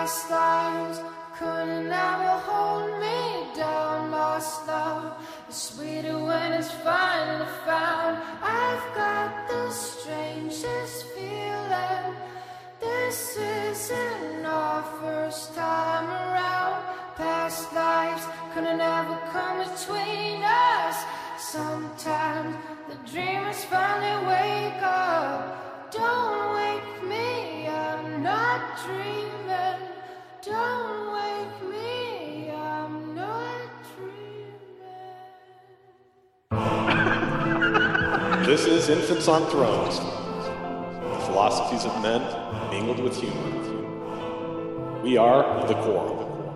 past lives couldn't ever hold me down. Lost love is sweeter when it's finally found. I've got the strangest feeling. This isn't our first time around. Past lives couldn't ever come between us. Sometimes the dreamers finally wake up. Don't wake me, I'm not dreaming. Don't wake me, I'm not dreaming. This is Infants on Thrones, the philosophies of men mingled with humor. We are the Quorum.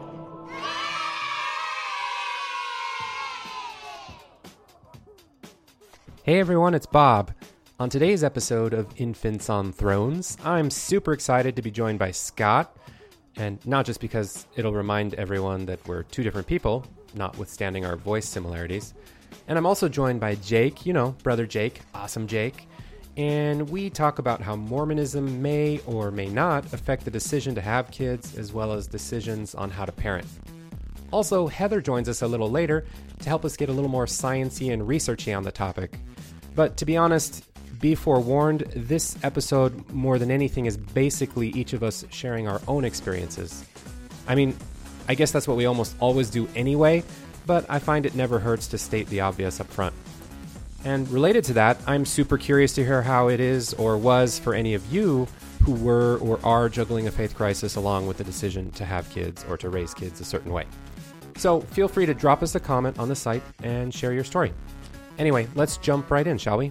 Hey everyone, it's Bob. On today's episode of Infants on Thrones, I'm super excited to be joined by Scott, and not just because it'll remind everyone that we're two different people, notwithstanding our voice similarities. And I'm also joined by Jake, you know, brother Jake, awesome Jake, and we talk about how Mormonism may or may not affect the decision to have kids, as well as decisions on how to parent. Also, Heather joins us a little later to help us get a little more sciencey and researchy on the topic. But to be honest, be forewarned, this episode, more than anything, is basically each of us sharing our own experiences. I mean, I guess that's what we almost always do anyway, but I find it never hurts to state the obvious up front. And related to that, I'm super curious to hear how it is or was for any of you who were or are juggling a faith crisis along with the decision to have kids or to raise kids a certain way. So feel free to drop us a comment on the site and share your story. Anyway, let's jump right in, shall we?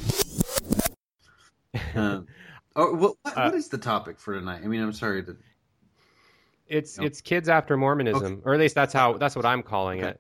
What is the topic for tonight? I mean, I'm sorry to... It's kids after Mormonism, okay. Or at least that's what I'm calling it.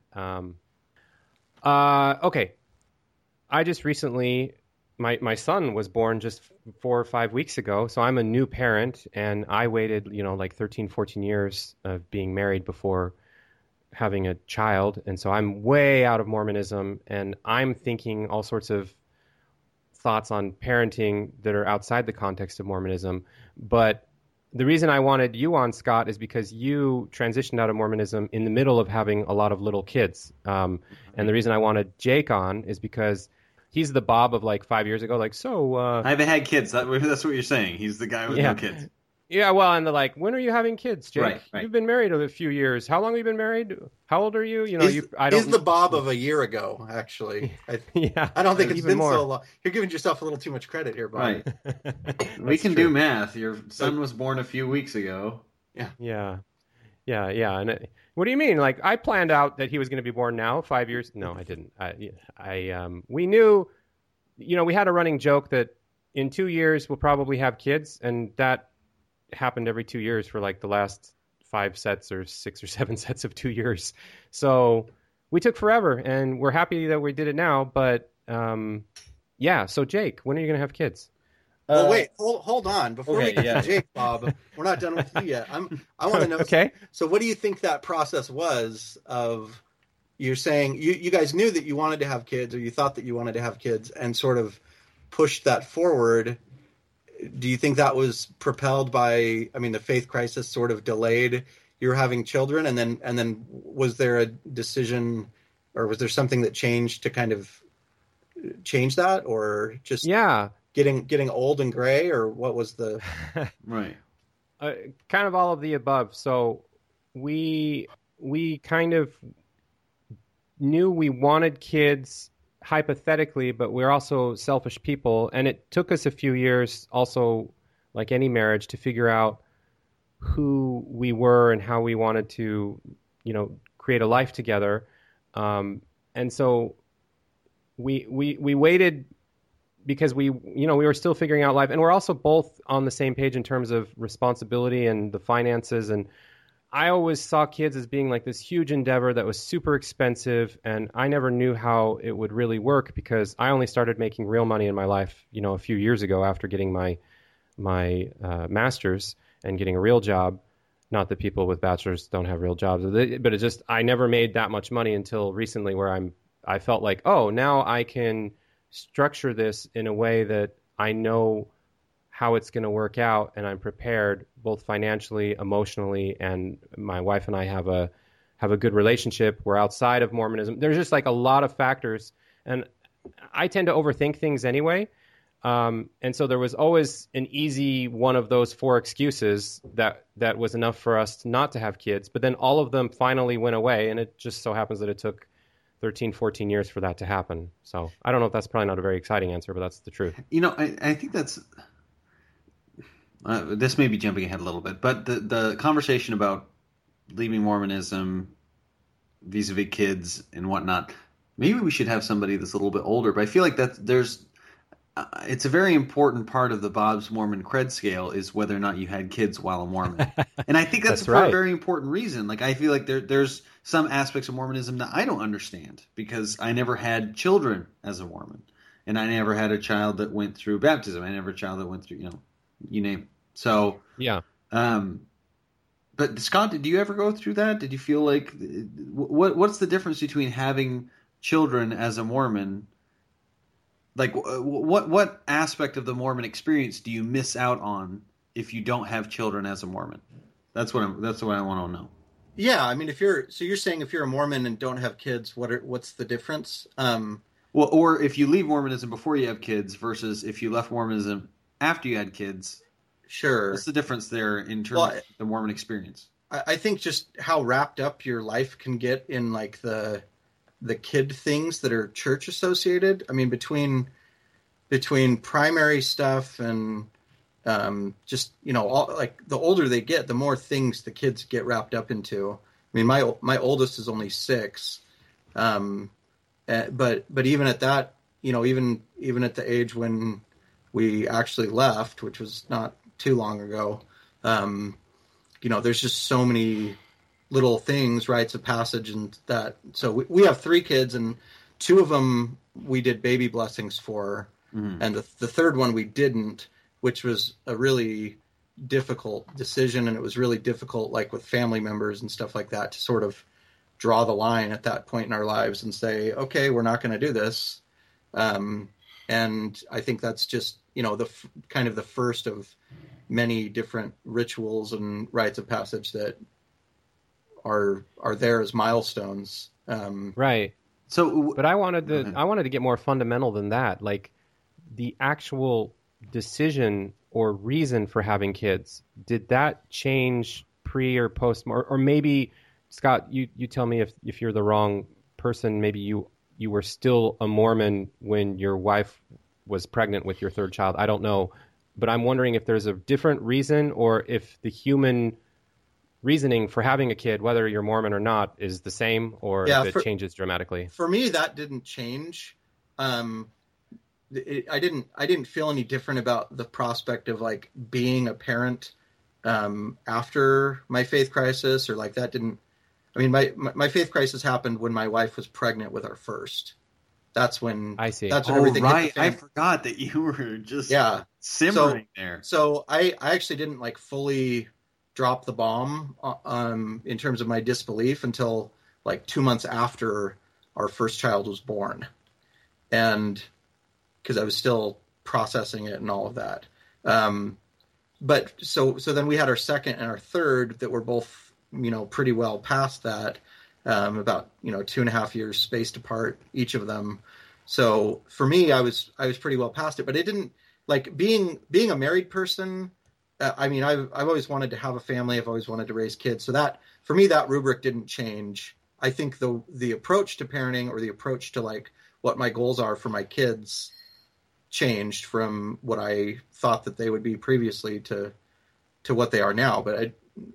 Okay. I just recently, my son was born just 4 or 5 weeks ago, so I'm a new parent, and I waited, like 13, 14 years of being married before having a child, and so I'm way out of Mormonism, and I'm thinking all sorts of thoughts on parenting that are outside the context of Mormonism. But the reason I wanted you on, Scott, is because you transitioned out of Mormonism in the middle of having a lot of little kids. And the reason I wanted Jake on is because he's the Bob of like 5 years ago. I haven't had kids. That's what you're saying. He's the guy with no kids. Yeah, well, and they're like, when are you having kids, Jake? Right. You've been married a few years. How long have you been married? How old are you? He's the Bob of a year ago, actually. I don't think it's been so long. You're giving yourself a little too much credit here, Bob. Right. We can do math. Your son was born a few weeks ago. Yeah. And what do you mean? Like, I planned out that he was going to be born now, 5 years. No, I didn't. We knew, we had a running joke that in 2 years we'll probably have kids, and that happened every 2 years for like the last 5 sets or 6 or 7 sets of 2 years. So we took forever, and we're happy that we did it now. But so Jake, when are you going to have kids? Well, wait, hold on. Before we get to Jake, Bob, we're not done with you yet. I want to know. Okay. So what do you think that process was of, you're saying you guys knew that you wanted to have kids, or you thought that you wanted to have kids, and sort of pushed that forward? Do you think that was propelled by, the faith crisis sort of delayed your having children, and then was there a decision, or was there something that changed to kind of change that, or just getting old and gray, or what was the right? Kind of all of the above. So we kind of knew we wanted kids hypothetically, but we're also selfish people, and it took us a few years also, like any marriage, to figure out who we were and how we wanted to create a life together, and so we waited because we were still figuring out life, and we're also both on the same page in terms of responsibility and the finances. And I always saw kids as being like this huge endeavor that was super expensive, and I never knew how it would really work because I only started making real money in my life, a few years ago after getting my master's and getting a real job. Not that people with bachelors don't have real jobs, but it just, I never made that much money until recently, where I felt like, oh, now I can structure this in a way that I know how it's going to work out, and I'm prepared both financially, emotionally, and my wife and I have a good relationship. We're outside of Mormonism. There's just like a lot of factors, and I tend to overthink things anyway. And so there was always an easy one of those 4 excuses that was enough for us not to have kids. But then all of them finally went away, and it just so happens that it took 13, 14 years for that to happen. So I don't know if that's probably not a very exciting answer, but that's the truth. I think that's this may be jumping ahead a little bit, but the conversation about leaving Mormonism vis-a-vis kids and whatnot, maybe we should have somebody that's a little bit older. But I feel like it's a very important part of the Bob's Mormon cred scale is whether or not you had kids while a Mormon. And I think that's for right. a very important reason. Like, I feel like there's some aspects of Mormonism that I don't understand because I never had children as a Mormon. And I never had a child that went through baptism. I never had a child that went through, you name it. So, yeah. But Scott, did you ever go through that? Did you feel like what's the difference between having children as a Mormon? Like, what aspect of the Mormon experience do you miss out on if you don't have children as a Mormon? That's what I want to know. Yeah, I mean, you're saying if you're a Mormon and don't have kids, what's the difference? Well, or if you leave Mormonism before you have kids versus if you left Mormonism after you had kids. Sure. What's the difference there in terms of the Mormon experience? I think just how wrapped up your life can get in like the kid things that are church associated. I mean, between primary stuff and just like the older they get, the more things the kids get wrapped up into. I mean, my oldest is only 6, but even at that, even at the age when we actually left, which was not too long ago, there's just so many little things, rites of passage, and that. So we have 3 kids, and 2 of them we did baby blessings for, and the third one we didn't, which was a really difficult decision, and it was really difficult, like with family members and stuff like that, to sort of draw the line at that point in our lives and say, okay, we're not going to do this. And I think that's just, kind of the first of many different rituals and rites of passage that are there as milestones. Right. So, but I wanted to get more fundamental than that. Like the actual decision or reason for having kids, did that change pre or post, or maybe Scott, you tell me if you're the wrong person, maybe you were still a Mormon when your wife was pregnant with your 3rd child. I don't know. But I'm wondering if there's a different reason or if the human reasoning for having a kid, whether you're Mormon or not, is the same or if it changes dramatically. For me, that didn't change. I didn't feel any different about the prospect of like being a parent after my faith crisis, or like that didn't. I mean, my faith crisis happened when my wife was pregnant with our first. That's when I see. That's when everything right. hit the fan. I forgot that you were just simmering there. So I actually didn't like fully drop the bomb in terms of my disbelief until like 2 months after our first child was born, and because I was still processing it and all of that. But so then we had our second and our third that were both, pretty well past that, about, 2.5 years spaced apart, each of them. So for me, I was pretty well past it, but it didn't like being a married person. I've always wanted to have a family. I've always wanted to raise kids. So that, for me, that rubric didn't change. I think the approach to parenting, or the approach to like what my goals are for my kids, changed from what I thought that they would be previously to what they are now. But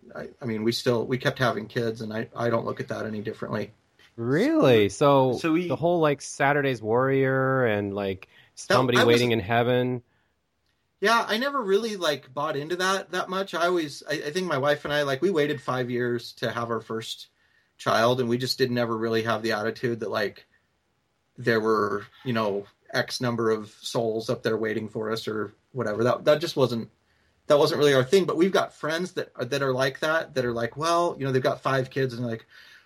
we kept having kids, and I don't look at that any differently. Really? So the whole like Saturday's Warrior and like somebody waiting in heaven. Yeah, I never really like bought into that much. I think my wife and I, like, we waited 5 years to have our first child, and we just didn't ever really have the attitude that like there were, X number of souls up there waiting for us or whatever. That just wasn't really our thing. But we've got friends that are like that are like, well, they've got 5 kids, and they're like,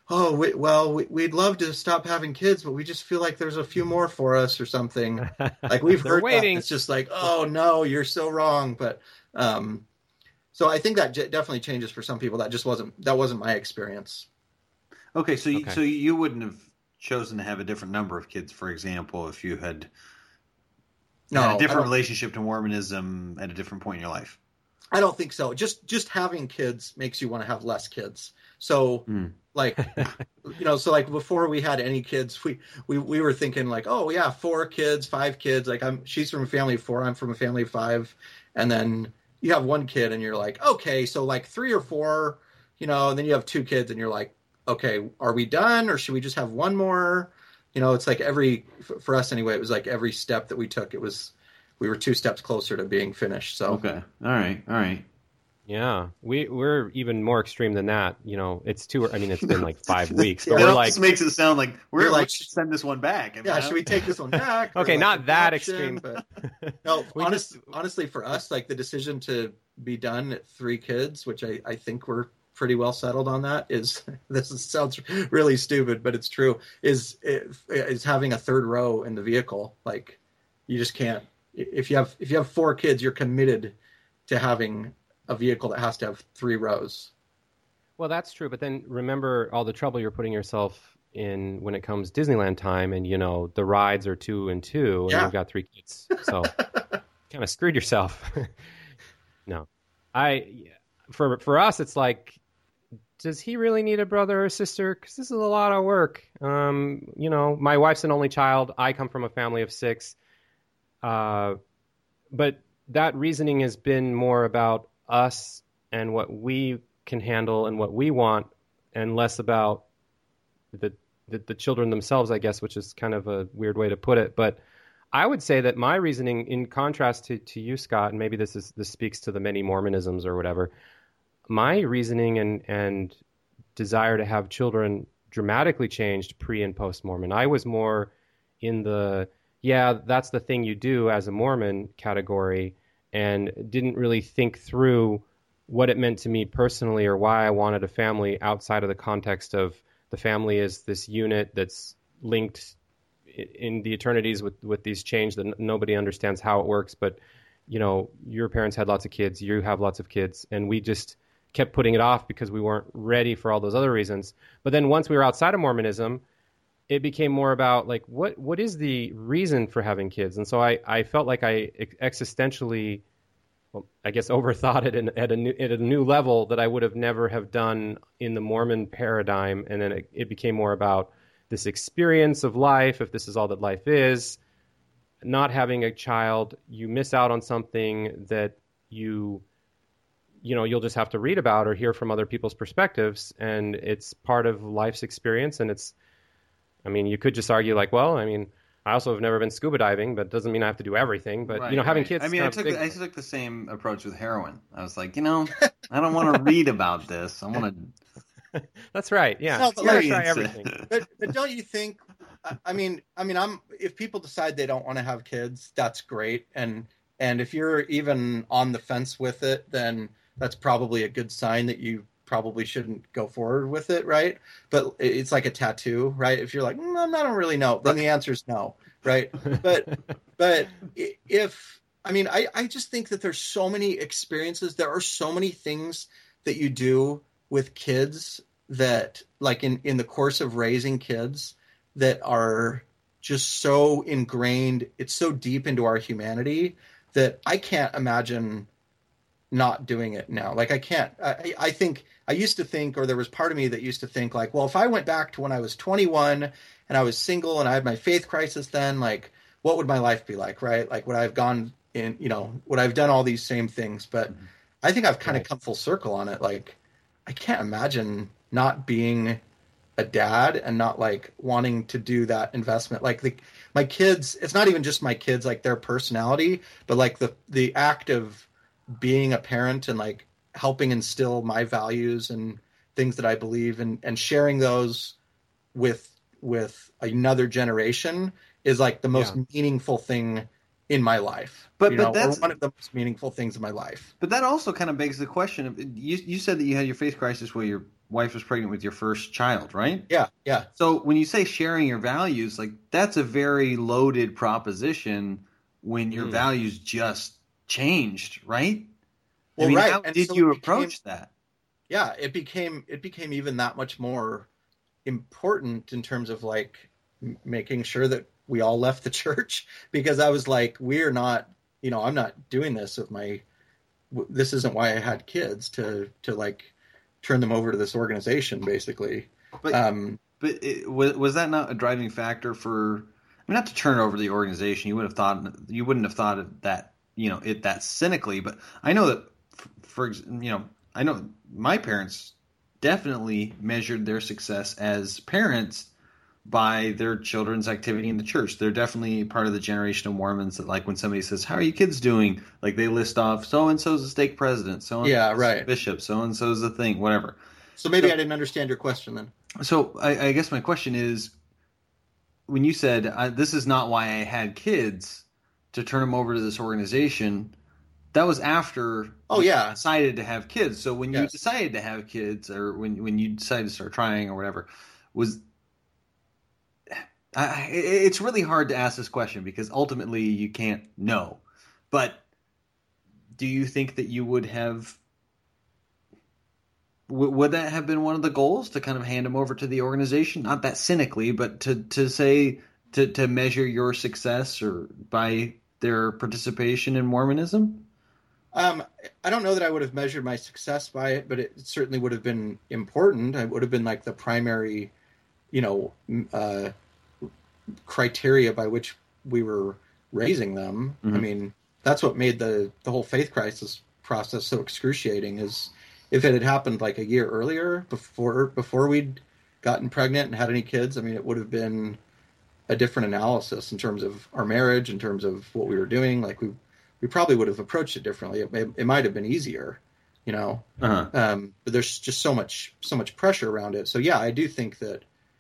we'd love to stop having kids, but we just feel like there's a few more for us or something. Like we've They're heard waiting. that. It's just like, oh no, you're so wrong. But so I think that definitely changes for some people. That wasn't my experience. Okay, so Okay. so you wouldn't have chosen to have a different number of kids, for example, if you had No, had a I different don't- relationship to Mormonism at a different point in your life. I don't think so. Just having kids makes you want to have less kids. So like, so like before we had any kids, we were thinking like, oh yeah, 4 kids, 5 kids. Like she's from a family of 4, I'm from a family of 5. And then you have 1 kid and you're like, okay, so like 3 or 4, and then you have 2 kids and you're like, okay, are we done or should we just have 1 more? It's like for us anyway, it was like every step that we took, we were 2 steps closer to being finished. So Okay. All right. Yeah, we're even more extreme than that. It's been like 5 weeks, but That we're almost makes it sound like You're like, let's send this one back. yeah, should we take this one back? Or, Okay, like, not that adoption? extreme. But no, We honestly, for us, like the decision to be done at 3 kids, which I think we're pretty well settled on, that sounds really stupid, but it's true. Is having a 3rd row in the vehicle. Like you just can't. If you have 4 kids, you're committed to having a vehicle that has to have 3 rows. Well, that's true, but then remember all the trouble you're putting yourself in when it comes Disneyland time, and the rides are 2 and 2, and Yeah. you've got 3 kids, so kind of screwed yourself. No, for us, it's like, does he really need a brother or sister? Because this is a lot of work. My wife's an only child. I come from a family of 6, but that reasoning has been more about us and what we can handle and what we want, and less about the children themselves, I guess, which is kind of a weird way to put it. But I would say that my reasoning, in contrast to you, Scott, and maybe this speaks to the many Mormonisms or whatever, my reasoning and desire to have children dramatically changed pre and post Mormon. I was more in that's the thing you do as a Mormon category, and didn't really think through what it meant to me personally or why I wanted a family outside of the context of the family is this unit that's linked in the eternities with these chains that nobody understands how it works. But, your parents had lots of kids, you have lots of kids, and we just kept putting it off because we weren't ready for all those other reasons. But then once we were outside of Mormonism, it became more about like, what is the reason for having kids? And so I felt like I existentially, I guess, overthought it at a new level that I would have never have done in the Mormon paradigm. And then it became more about this experience of life. If this is all that life is, not having a child, you miss out on something that you'll just have to read about or hear from other people's perspectives. And it's part of life's experience. And you could just argue like, well, I also have never been scuba diving, but it doesn't mean I have to do everything. But, having kids. I took the same approach with heroin. I was like, I don't want to read about this. I want to. That's right. Yeah. No, You gotta try everything. But don't you think? If people decide they don't want to have kids, that's great. And if you're even on the fence with it, then that's probably a good sign that you probably shouldn't go forward with it, right? But it's like a tattoo, right? If you're like, I don't really know, then the answer is no, right? But I just think that there's so many experiences. There are so many things that you do with kids that, like in the course of raising kids, that are just so ingrained. It's so deep into our humanity that I can't imagine not doing it now. Like I can't. I think I used to think, or there was part of me that used to think like, well, if I went back to when I was 21 and I was single and I had my faith crisis, then like, what would my life be like, right? Like, would I have gone in, would I have done all these same things? But I think I've kind of come full circle on it. Like, I can't imagine not being a dad and not like wanting to do that investment. Like my kids, it's not even just my kids, like their personality, but like the act of being a parent and like helping instill my values and things that I believe in and sharing those with another generation is like the most meaningful thing in my life. But or that's one of the most meaningful things in my life. But that also kind of begs the question of you said that you had your faith crisis while your wife was pregnant with your first child, right? Yeah, yeah. So when you say sharing your values, like that's a very loaded proposition when your values just changed, right? Well, I mean, right. how And did so you it became- approach that? Yeah, it became even that much more important in terms of like making sure that we all left the church, because I was like, we're not, I'm not doing this with this isn't why I had kids to like turn them over to this organization, basically. But was that not a driving factor for? I mean, not to turn over the organization. You wouldn't have thought of that, it that cynically. But I know that, I know my parents definitely measured their success as parents by their children's activity in the church. They're definitely part of the generation of Mormons that, like, when somebody says, "How are you kids doing?" Like, they list off, so and so's a stake president, so and so's a bishop, so and so's a thing, whatever. So maybe I didn't understand your question then. So I guess my question is, when you said this is not why I had kids, to turn them over to this organization, that was after you decided to have kids. So when you decided to have kids, or when you decided to start trying or whatever, it's really hard to ask this question because ultimately you can't know. But do you think that you would that have been one of the goals, to kind of hand them over to the organization? Not that cynically, but to say to measure your success or by their participation in Mormonism? I don't know that I would have measured my success by it, but it certainly would have been important. I would have been like the primary, criteria by which we were raising them. Mm-hmm. I mean, that's what made the whole faith crisis process so excruciating. Is if it had happened like a year earlier, before we'd gotten pregnant and had any kids, I mean, it would have been a different analysis in terms of our marriage, in terms of what we were doing. Like we probably would have approached it differently. It might have been easier, Uh-huh. but there's just so much pressure around it. So yeah, I do think that,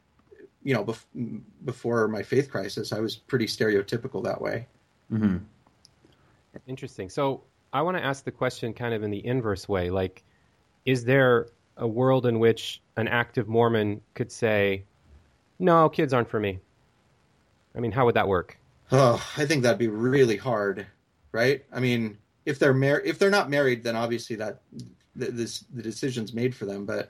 before my faith crisis, I was pretty stereotypical that way. Mm-hmm. Interesting. So I want to ask the question kind of in the inverse way. Like, is there a world in which an active Mormon could say, no, kids aren't for me? I mean, how would that work? Oh, I think that'd be really hard, right? I mean, if they're not married, then obviously that the decision's made for them. But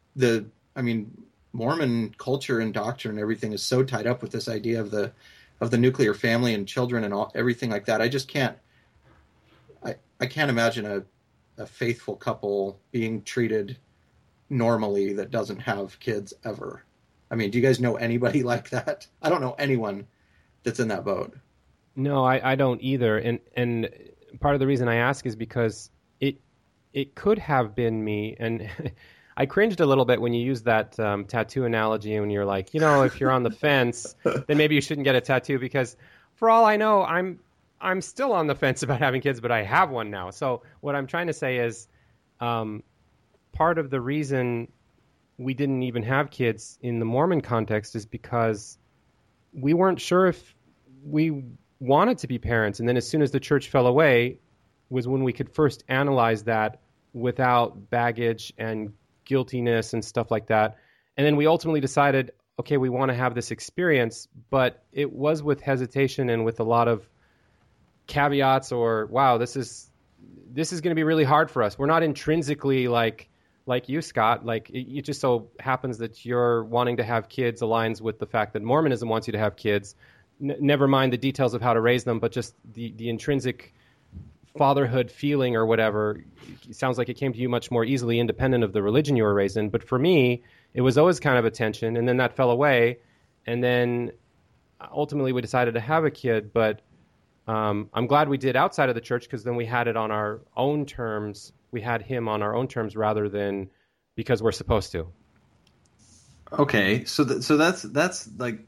Mormon culture and doctrine and everything is so tied up with this idea of the nuclear family and children and everything like that. I just can't. I can't imagine a faithful couple being treated normally that doesn't have kids ever. I mean, do you guys know anybody like that? I don't know anyone that's in that boat. No, I don't either. And part of the reason I ask is because it could have been me. And I cringed a little bit when you used that tattoo analogy, and when you're like, if you're on the fence, then maybe you shouldn't get a tattoo, because for all I know, I'm still on the fence about having kids, but I have one now. So what I'm trying to say is part of the reason we didn't even have kids in the Mormon context is because we weren't sure if we wanted to be parents. And then as soon as the church fell away was when we could first analyze that without baggage and guiltiness and stuff like that. And then we ultimately decided, okay, we want to have this experience, but it was with hesitation and with a lot of caveats, or, wow, this is going to be really hard for us. We're not intrinsically like you, Scott. Like, it just so happens that you're wanting to have kids aligns with the fact that Mormonism wants you to have kids. Never mind the details of how to raise them, but just the intrinsic fatherhood feeling or whatever. It sounds like it came to you much more easily, independent of the religion you were raised in. But for me, it was always kind of a tension, and then that fell away, and then ultimately we decided to have a kid. But I'm glad we did outside of the church, because then we had it on our own terms. We had him on our own terms rather than because we're supposed to. Okay, so that's like,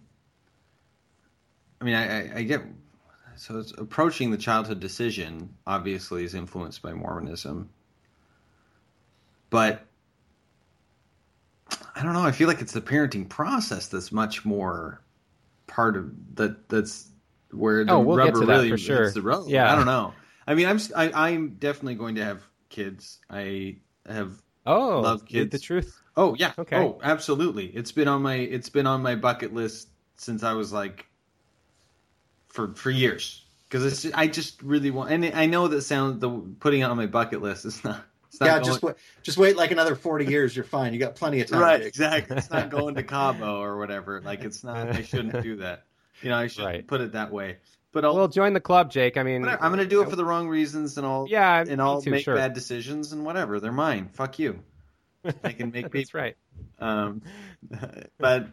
I mean, I get. So it's approaching the childhood decision obviously is influenced by Mormonism. But I don't know, I feel like it's the parenting process that's much more part of that's where the we'll get rubber to that really for sure. hits the road. Yeah. I don't know. I mean, I'm definitely going to have kids. I have love kids. The truth. Oh yeah. Okay. Oh, absolutely. It's been on my bucket list since I was like for years, because I just really want. And I know that putting it on my bucket list is not. It's not just wait like another 40 years. You're fine. You got plenty of time. Right. Exactly. It's not going to Cabo or whatever. Like, it's not. I shouldn't do that. I shouldn't put it that way. But Well, join the club, Jake. I mean, I'm going to do it for the wrong reasons, and I'll make bad decisions and whatever. They're mine. Fuck you. I can make That's right. But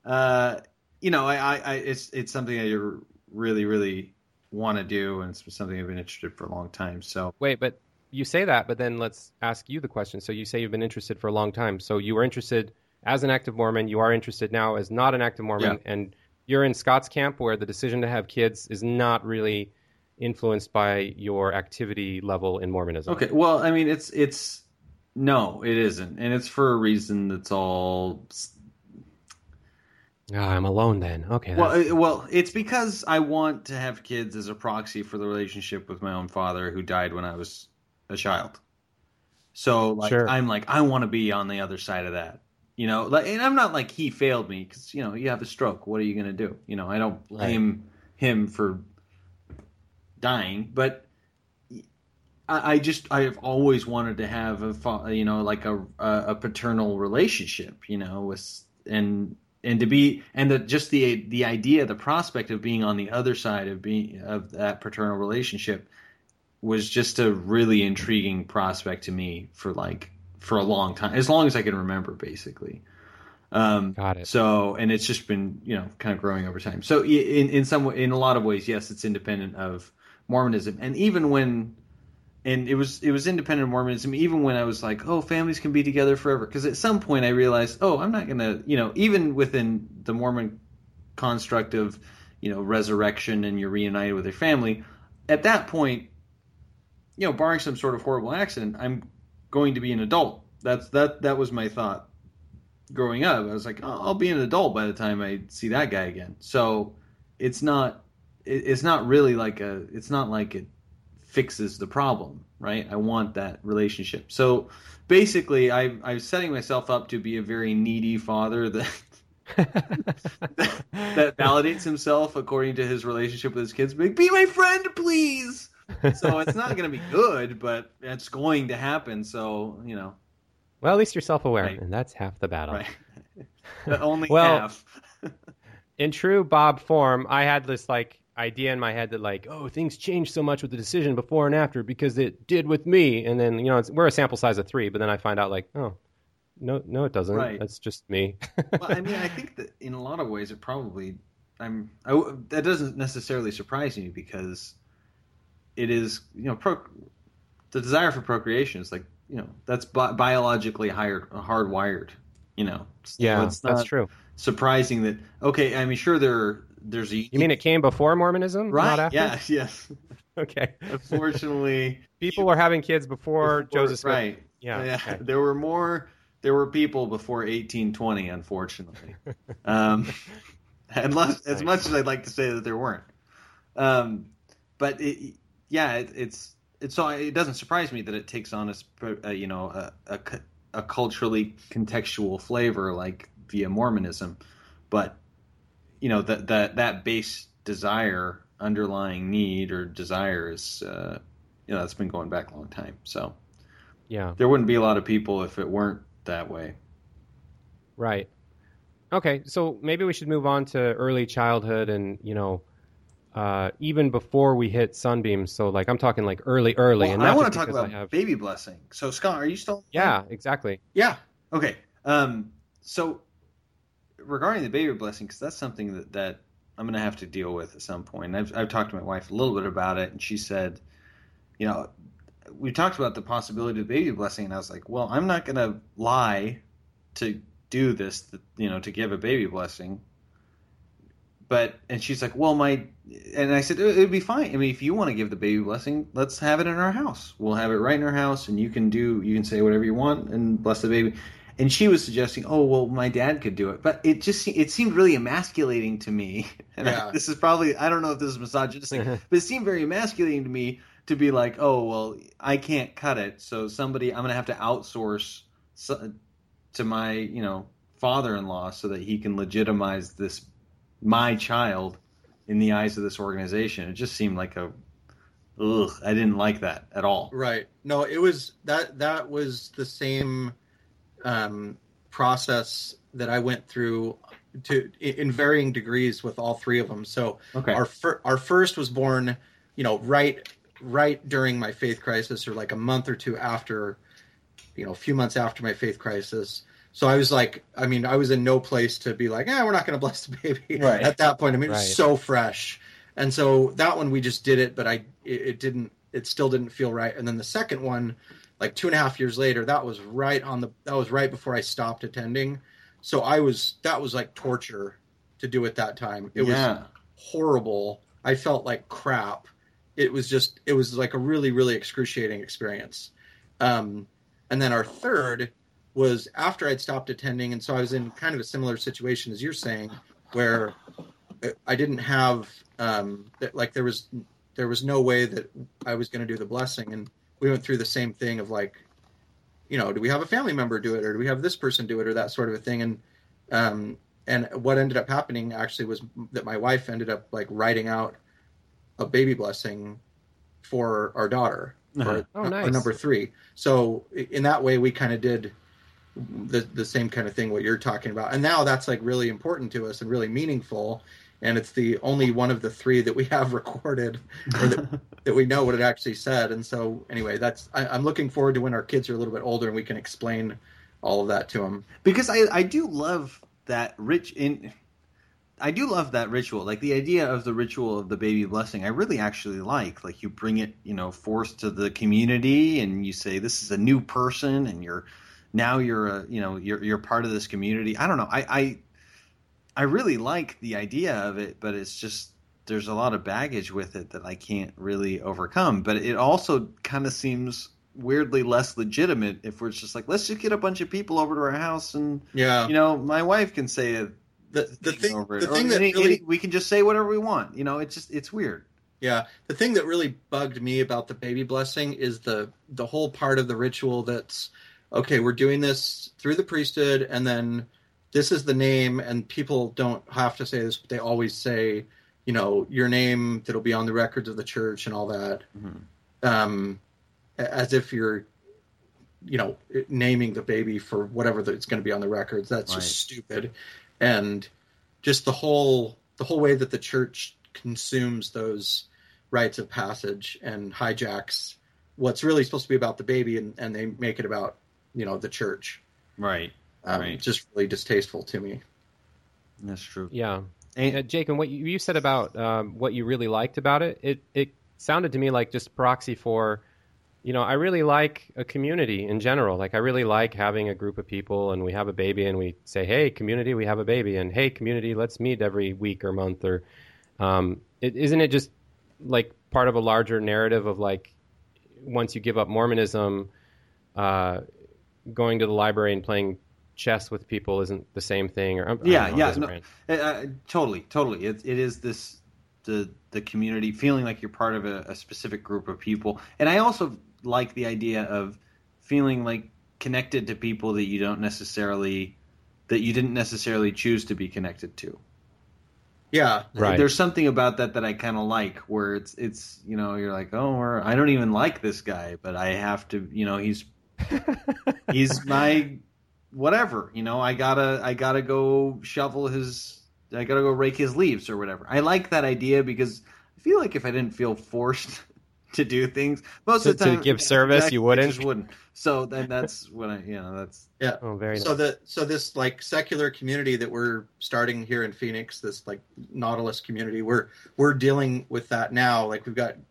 it's something I really, really want to do, and it's something I've been interested for a long time. So wait, but you say that, but then let's ask you the question. So you say you've been interested for a long time. So you were interested as an active Mormon. You are interested now as not an active Mormon, and you're in Scott's camp, where the decision to have kids is not really influenced by your activity level in Mormonism. Okay. Well, I mean, no, it isn't, and it's for a reason that's all. I'm alone then. Okay. Well, it's because I want to have kids as a proxy for the relationship with my own father, who died when I was a child. So Sure. I'm like, I want to be on the other side of that, and I'm not like he failed me, because you have a stroke. What are you going to do? I don't blame him for dying, but I've always wanted to have a paternal relationship, with and to be, and the idea, the prospect of being on the other side of that paternal relationship was just a really intriguing prospect to me for a long time, as long as I can remember, basically. Got it. So, and it's just been, kind of growing over time. So in a lot of ways, yes, it's independent of Mormonism. And even it was independent of Mormonism, even when I was like, oh, families can be together forever. Because at some point I realized, I'm not going to, even within the Mormon construct of, resurrection and you're reunited with your family, at that point, barring some sort of horrible accident, I'm going to be an adult. That was my thought growing up. I was like, I'll be an adult by the time I see that guy again. So it's not really it's not like it fixes the problem, right? I want that relationship. So basically, I was setting myself up to be a very needy father that that validates himself according to his relationship with his kids. Be my friend, please. So it's not going to be good, but it's going to happen. So Well, at least you're self-aware, Right. and that's half the battle. Right. But only Well, half. In true Bob form, I had this idea in my head that things change so much with the decision before and after because it did with me. And then we're a sample size of 3, but then I find out no, it doesn't. Right. That's just me. Well, I mean, I think that in a lot of ways, it probably that doesn't necessarily surprise me, because it is the desire for procreation is that's biologically hardwired. Yeah, it's not that's true. surprising that. Okay, I mean, sure, there's a. You mean it came before Mormonism, right? not after? Yes. Okay. Unfortunately, People were having kids before Joseph Smith. Right. Yeah. Okay. There were people before 1820, unfortunately. As much as I'd like to say that there weren't. But it's so it doesn't surprise me that it takes on a culturally contextual flavor via Mormonism, but that base desire, underlying need or desire is that's been going back a long time. So Yeah. there wouldn't be a lot of people if it weren't that way. Right. Okay, so maybe we should move on to early childhood and, even before we hit sunbeams. So, I'm talking early. Well, and I not want just to talk because about baby blessing. So, Scott, are you still? Yeah, exactly. Yeah. Okay. So regarding the baby blessing, because that's something that I'm going to have to deal with at some point. And I've talked to my wife a little bit about it, and she said, we talked about the possibility of baby blessing, and I was like, well, I'm not going to lie to do this, to give a baby blessing. And she's like, well, and I said, it would be fine. I mean, if you want to give the baby blessing, let's have it in our house. We'll have it right in our house, and you can say whatever you want and bless the baby. And she was suggesting, oh, well, my dad could do it. But it seemed really emasculating to me. And this is probably, I don't know if this is misogynistic, but it seemed very emasculating to me to be like, oh, well, I can't cut it. So I'm going to have to outsource to my, father-in-law so that he can legitimize my child in the eyes of this organization. It just seemed like I didn't like that at all. Right. No, it was that was the same process that I went through in varying degrees with all three of them. So our first was born, right during my faith crisis, or like a month or two after, a few months after my faith crisis. So I was like, I was in no place to be like, we're not going to bless the baby at that point. It was so fresh. And so that one, we just did it, but it still didn't feel right. And then the second one, like 2.5 years later, that was right before I stopped attending. So that was like torture to do at that time. It was horrible. I felt like crap. It was like a really, really excruciating experience. And then our third was after I'd stopped attending. And so I was in kind of a similar situation as you're saying, where I didn't have, there was no way that I was going to do the blessing. And we went through the same thing of like, do we have a family member do it, or do we have this person do it, or that sort of a thing. And what ended up happening actually was that my wife ended up like writing out a baby blessing for our daughter, nice. for number 3. So in that way, we kind of did the same kind of thing what you're talking about. And now that's like really important to us and really meaningful. And it's the only one of the 3 that we have recorded, or that we know what it actually said. And so anyway, I'm looking forward to when our kids are a little bit older and we can explain all of that to them. Because I do love that I do love that ritual. Like the idea of the ritual of the baby blessing, I really actually like you bring it, forth to the community, and you say, this is a new person, and you're part of this community. I don't know. I really like the idea of it, but it's just, there's a lot of baggage with it that I can't really overcome. But it also kind of seems weirdly less legitimate if we're just like, let's just get a bunch of people over to our house and, my wife can say the thing over it. The thing that really, we can just say whatever we want. It's weird. Yeah. The thing that really bugged me about the baby blessing is the whole part of the ritual that's, okay, we're doing this through the priesthood, and then this is the name, and people don't have to say this, but they always say, your name that'll be on the records of the church and all that. Mm-hmm. As if you're, naming the baby for whatever it's going to be on the records. That's just stupid. And just the whole way that the church consumes those rites of passage and hijacks what's really supposed to be about the baby, and they make it about, the church. Right. It's just really distasteful to me. That's true. Yeah. And Jake, and what you said about what you really liked about it, it sounded to me like just proxy for, I really like a community in general. Like I really like having a group of people, and we have a baby, and we say, hey, community, we have a baby, and hey, community, let's meet every week or month. Or isn't it just like part of a larger narrative of like, once you give up Mormonism, going to the library and playing chess with people isn't the same thing? Or totally. It is this the community feeling like you're part of a specific group of people, and I also like the idea of feeling like connected to people that you didn't necessarily choose to be connected to. Yeah, right. There's something about that I kind of like, where it's you're like, oh, I don't even like this guy, but I have to, he's my whatever, I gotta go I gotta go rake his leaves or whatever. I like that idea because I feel like if I didn't feel forced to do things most of the time to give service, you wouldn't. Just wouldn't. So then that's what that's yeah. Oh, very so nice. So this like secular community that we're starting here in Phoenix, this like Nautilus community, we're dealing with that now. Like we've got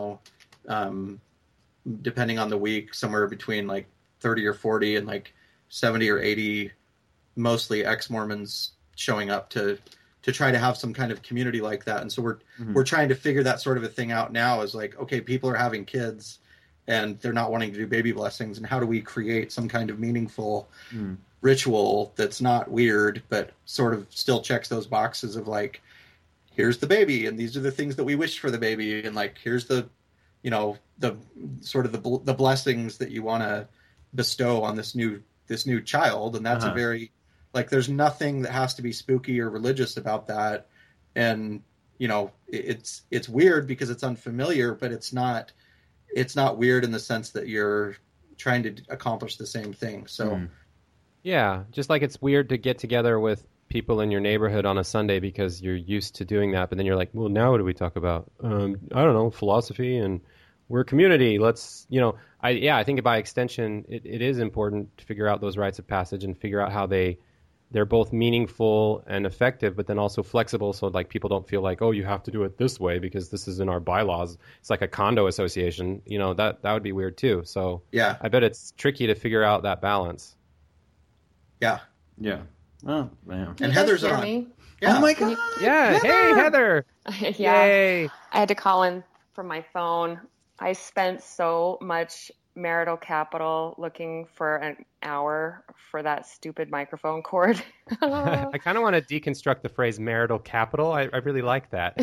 depending on the week, somewhere between like 30 or 40 and like 70 or 80, mostly ex-Mormons showing up to try to have some kind of community like that. And so we're trying to figure that sort of a thing out now, is like, okay, people are having kids, and they're not wanting to do baby blessings, and how do we create some kind of meaningful ritual that's not weird but sort of still checks those boxes of like, here's the baby and these are the things that we wish for the baby, and like here's the, you know, the sort of the blessings that you want to bestow on this new child. And that's a very, like, there's nothing that has to be spooky or religious about that. And you know, it's weird because it's unfamiliar, but it's not weird in the sense that you're trying to accomplish the same thing. So yeah, just like it's weird to get together with people in your neighborhood on a Sunday because you're used to doing that, but then you're like, well, now what do we talk about? I don't know, philosophy, and we're a community. Let's, you know, I think by extension, it is important to figure out those rites of passage and figure out how they're both meaningful and effective, but then also flexible, so like people don't feel like, oh, you have to do it this way because this is in our bylaws. It's like a condo association, you know, that would be weird too. So yeah, I bet it's tricky to figure out that balance. Yeah. Oh man! And Heather's on. Me? Yeah. Oh my god! Yeah. Hey, Heather. Yeah. Yay. I had to call in from my phone. I spent so much marital capital looking for an hour for that stupid microphone cord. I kind of want to deconstruct the phrase marital capital. I really like that.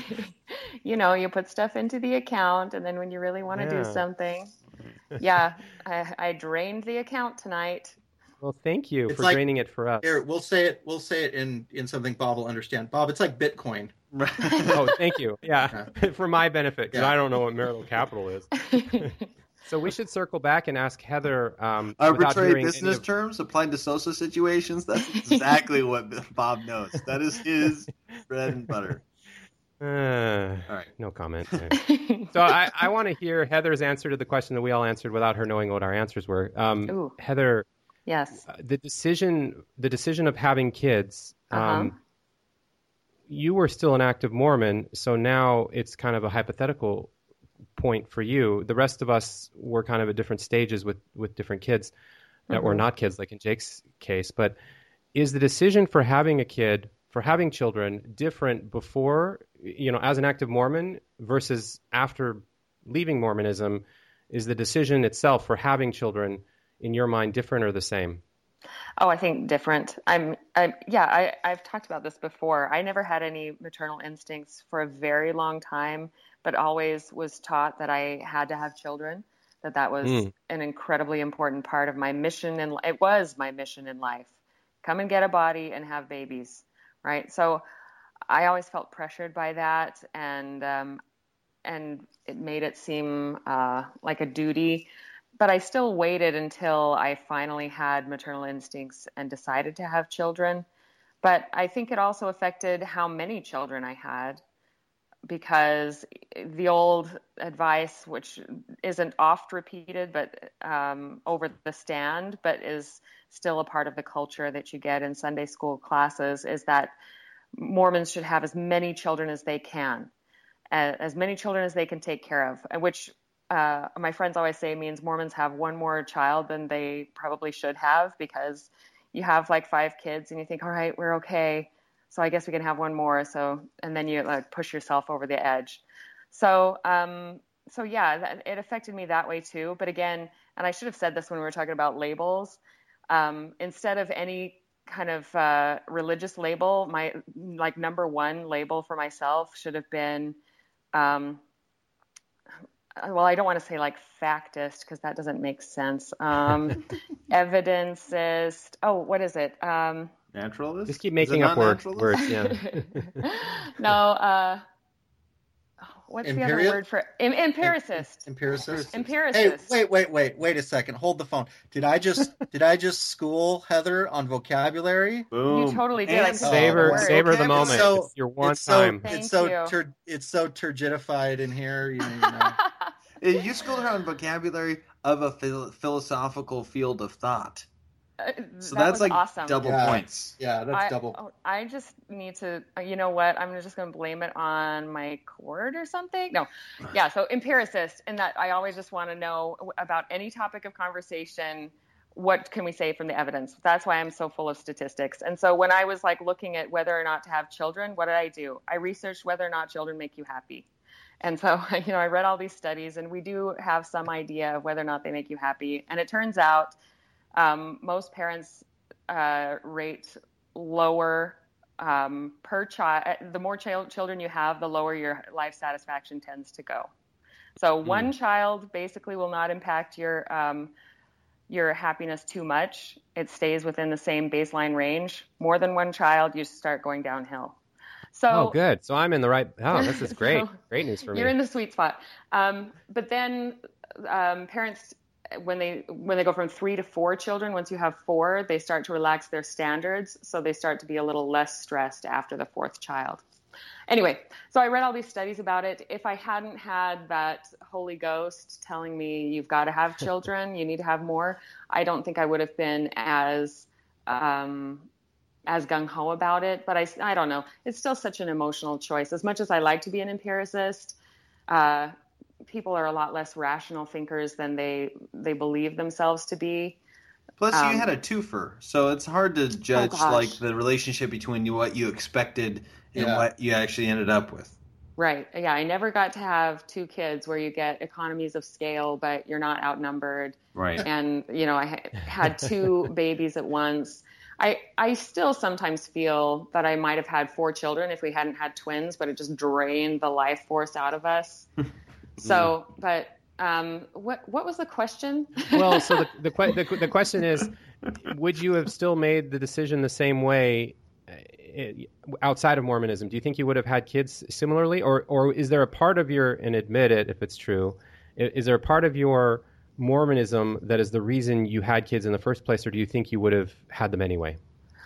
You know, you put stuff into the account, and then when you really want to do something. Yeah, I drained the account tonight. Well, thank you It's for like- draining it for us. Here, we'll say it in something Bob will understand. Bob, it's like Bitcoin. Oh, thank you. Yeah, for my benefit, because Yeah. I don't know what marital capital is. So we should circle back and ask Heather. without Arbitrary hearing any business of- terms applied to social situations. That's exactly what Bob knows. That is his bread and butter. All right. No comment. So I want to hear Heather's answer to the question that we all answered without her knowing what our answers were. Ooh. Heather, Yes. the decision of having kids. You were still an active Mormon, so now it's kind of a hypothetical point for you. The rest of us were kind of at different stages with different kids that were not kids, like in Jake's case. But is the decision for having a kid, for having children, different before, you know, as an active Mormon versus after leaving Mormonism? Is the decision itself for having children, in your mind, different or the same? Oh, I think different. I've talked about this before. I never had any maternal instincts for a very long time, but always was taught that I had to have children, that was an incredibly important part of my mission. And it was my mission in life. Come and get a body and have babies. Right. So I always felt pressured by that. And it made it seem like a duty. But I still waited until I finally had maternal instincts and decided to have children. But I think it also affected how many children I had, because the old advice, which isn't oft repeated, but over the stand, but is still a part of the culture that you get in Sunday school classes, is that Mormons should have as many children as they can, as many children as they can take care of, and which my friends always say means Mormons have one more child than they probably should have, because you have like 5 kids and you think, all right, we're okay, so I guess we can have one more. So, and then you like push yourself over the edge. So yeah, it affected me that way too. But again, and I should have said this when we were talking about labels, instead of any kind of religious label, my like number one label for myself should have been, well, I don't want to say like factist, because that doesn't make sense. Evidencist. Oh, what is it? Naturalist? Just keep making up words. Yeah. No. What's the other word for empiricist? Empiricist. Empiricist. Hey, wait a second. Hold the phone. Did I just school Heather on vocabulary? Boom. You totally did. And Savor the moment. So- It's your one it's so, time. It's so Thank it's so turgidified in here. You know. You schooled her on vocabulary of a philosophical field of thought. So that that's was like awesome. double Yeah. points. Yeah, that's double. I just need to, you know what? I'm just going to blame it on my cord or something. No. Yeah. So empiricist, in that I always just want to know about any topic of conversation. What can we say from the evidence? That's why I'm so full of statistics. And so when I was like looking at whether or not to have children, what did I do? I researched whether or not children make you happy. And so, I read all these studies, and we do have some idea of whether or not they make you happy. And it turns out most parents rate lower per child. The more children you have, the lower your life satisfaction tends to go. So one child basically will not impact your happiness too much. It stays within the same baseline range. More than one child, you start going downhill. So, good. So I'm in the right. Oh, this is great. Great news for me. You're in the sweet spot. But then parents, when they go from 3 to 4 children, once you have 4, they start to relax their standards. So they start to be a little less stressed after the 4th child. Anyway, so I read all these studies about it. If I hadn't had that Holy Ghost telling me you've got to have children, you need to have more, I don't think I would have been as gung-ho about it. But I don't know. It's still such an emotional choice. As much as I like to be an empiricist, people are a lot less rational thinkers than they believe themselves to be. Plus, you had a twofer, so it's hard to judge like the relationship between what you expected and what you actually ended up with. Right. Yeah, I never got to have 2 kids where you get economies of scale, but you're not outnumbered. Right. And, I had 2 babies at once. I still sometimes feel that I might have had 4 children if we hadn't had twins, but it just drained the life force out of us. So, but what was the question? Well, so the question is, would you have still made the decision the same way outside of Mormonism? Do you think you would have had kids similarly, or is there a part of your, and admit it if it's true, is there a part of your Mormonism that is the reason you had kids in the first place, or do you think you would have had them anyway?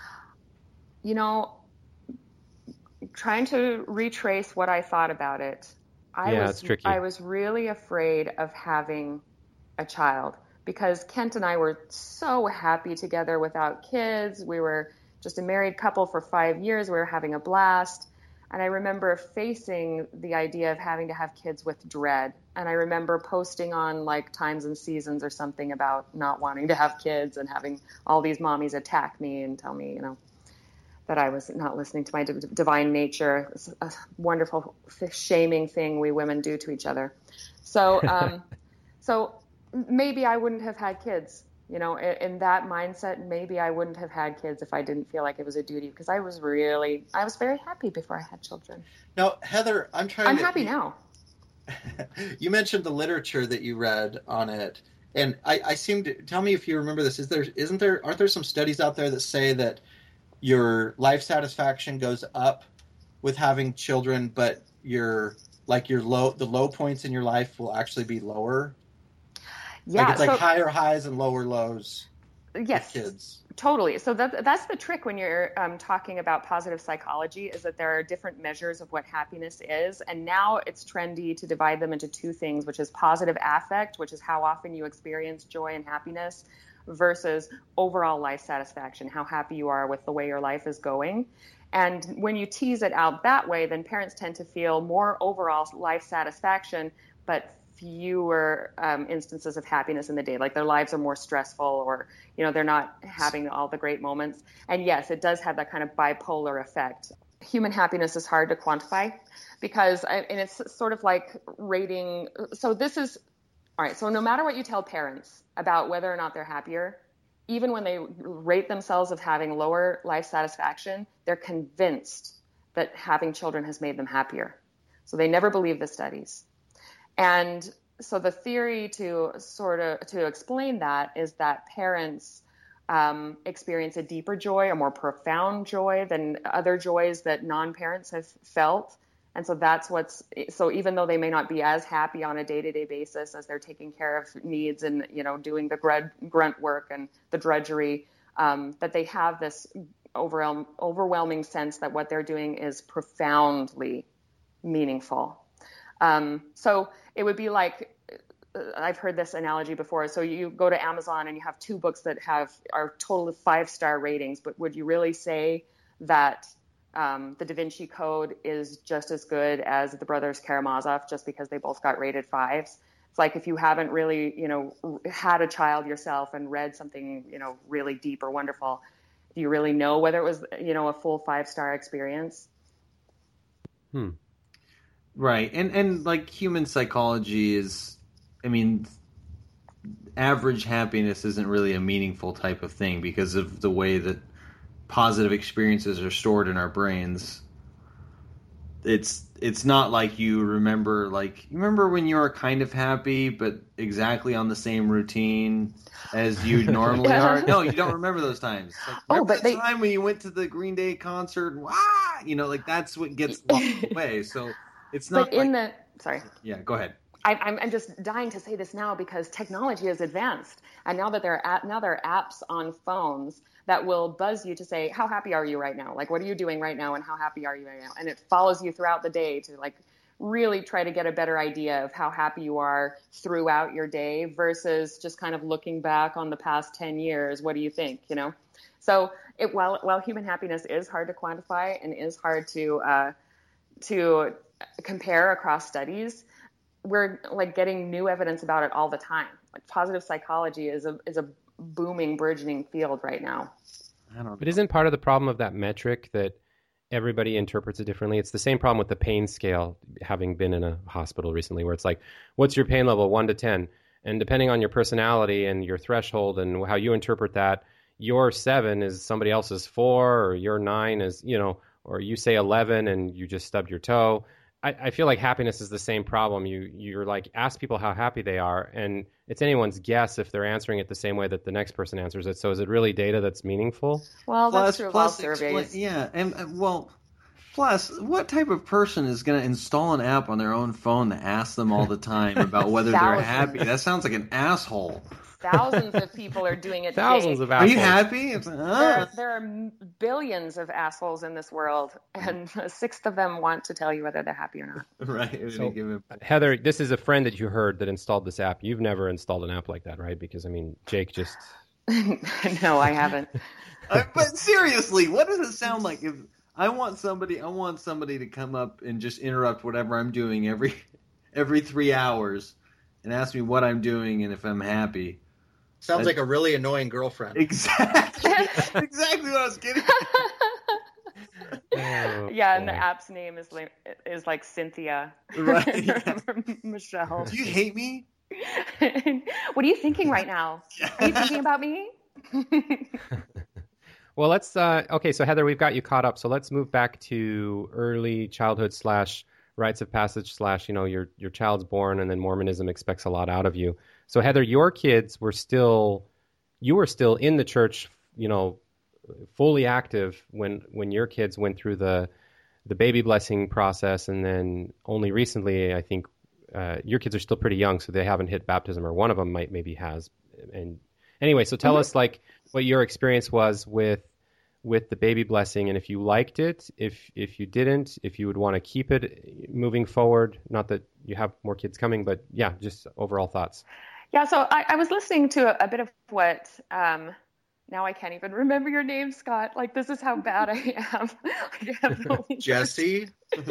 Trying to retrace what I thought about it, it's tricky. I was really afraid of having a child because Kent and I were so happy together without kids. We were just a married couple for 5 years. We were having a blast. And I remember facing the idea of having to have kids with dread. And I remember posting on like Times and Seasons or something about not wanting to have kids and having all these mommies attack me and tell me, that I was not listening to my divine nature. It's a wonderful shaming thing we women do to each other. So, so maybe I wouldn't have had kids. In that mindset, maybe I wouldn't have had kids if I didn't feel like it was a duty, because I was very happy before I had children. Now, Heather, I'm happy now. You mentioned the literature that you read on it, and I seem to, tell me if you remember this, aren't there some studies out there that say that your life satisfaction goes up with having children, but the low points in your life will actually be lower? Yeah, like it's higher highs and lower lows. Yes, with kids. Totally. So that's the trick when you're talking about positive psychology, is that there are different measures of what happiness is, and now it's trendy to divide them into 2 things, which is positive affect, which is how often you experience joy and happiness, versus overall life satisfaction, how happy you are with the way your life is going. And when you tease it out that way, then parents tend to feel more overall life satisfaction, but fewer instances of happiness in the day. Like their lives are more stressful, or, they're not having all the great moments. And yes, it does have that kind of bipolar effect. Human happiness is hard to quantify because, and it's sort of like rating. So this is, all right. So no matter what you tell parents about whether or not they're happier, even when they rate themselves of having lower life satisfaction, they're convinced that having children has made them happier. So they never believe the studies. And so the theory to explain that is that parents experience a deeper joy, a more profound joy than other joys that non-parents have felt. And so so even though they may not be as happy on a day-to-day basis as they're taking care of needs and, doing the grunt work and the drudgery, that they have this overwhelming sense that what they're doing is profoundly meaningful. So it would be like, I've heard this analogy before. So you go to Amazon and you have 2 books that are total 5-star ratings, but would you really say that the Da Vinci Code is just as good as the Brothers Karamazov just because they both got rated 5s? It's like if you haven't really, had a child yourself and read something, really deep or wonderful, do you really know whether it was, a full 5-star experience? Right. And like human psychology is, I mean, average happiness isn't really a meaningful type of thing because of the way that positive experiences are stored in our brains. It's not like you remember when you were kind of happy but exactly on the same routine as you normally are. No, you don't remember those times. It's like, remember the time when you went to the Green Day concert? Wow, like that's what gets lost away. So it's not. But sorry. Yeah, go ahead. I'm just dying to say this now because technology has advanced, and now that there are apps on phones that will buzz you to say, how happy are you right now? Like, what are you doing right now, and how happy are you right now? And it follows you throughout the day to like really try to get a better idea of how happy you are throughout your day versus just kind of looking back on the past 10 years. What do you think? So while human happiness is hard to quantify and is hard to compare across studies, we're like getting new evidence about it all the time. Like positive psychology is a booming, burgeoning field right now. I don't know. But isn't part of the problem of that metric that everybody interprets it differently? It's the same problem with the pain scale, having been in a hospital recently, where it's like, what's your pain level, 1 to 10? And depending on your personality and your threshold and how you interpret that, your 7 is somebody else's 4, or your 9 is, or you say 11 and you just stubbed your toe. I feel like happiness is the same problem. You're like, ask people how happy they are, and it's anyone's guess if they're answering it the same way that the next person answers it. So is it really data that's meaningful? Well, that's true of all surveys. Plus, what type of person is going to install an app on their own phone that asks them all the time about whether they're happy? That sounds like an asshole. Thousands of people are doing it. Thousands of assholes. Are you happy? It's like, there are billions of assholes in this world, and a sixth of them want to tell you whether they're happy or not. Right. So, Heather, this is a friend that you heard that installed this app. You've never installed an app like that, right? Because, Jake just... No, I haven't. But seriously, what does it sound like if I want somebody to come up and just interrupt whatever I'm doing every 3 hours and ask me what I'm doing and if I'm happy? Sounds like a really annoying girlfriend. Exactly. Exactly what I was getting at. Yeah, and the app's name is like Cynthia. Right. Yeah. Michelle. Do you hate me? What are you thinking right now? Are you thinking about me? Well, let's okay, so Heather, we've got you caught up. So let's move back to early childhood / rites of passage / your child's born, and then Mormonism expects a lot out of you. So Heather, your kids you were still in the church, fully active when your kids went through the baby blessing process, and then only recently, I think, your kids are still pretty young, so they haven't hit baptism, or one of them maybe has. And anyway, so tell us like what your experience was with the baby blessing, and if you liked it, if you didn't, if you would want to keep it moving forward. Not that you have more kids coming, but yeah, just overall thoughts. Yeah, so I was listening to a bit of what, now I can't even remember your name, Scott. Like, this is how bad I am. I have no Jesse?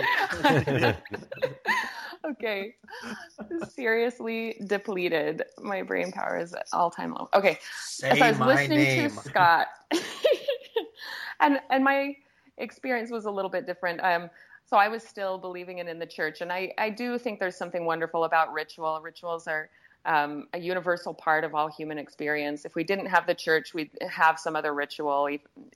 Okay. Seriously depleted. My brain power is at all-time low. Okay. Say so I was my listening name. to Scott. and my experience was a little bit different. So I was still believing in the church. And I do think there's something wonderful about ritual. Rituals are a universal part of all human experience. If we didn't have the church, we'd have some other ritual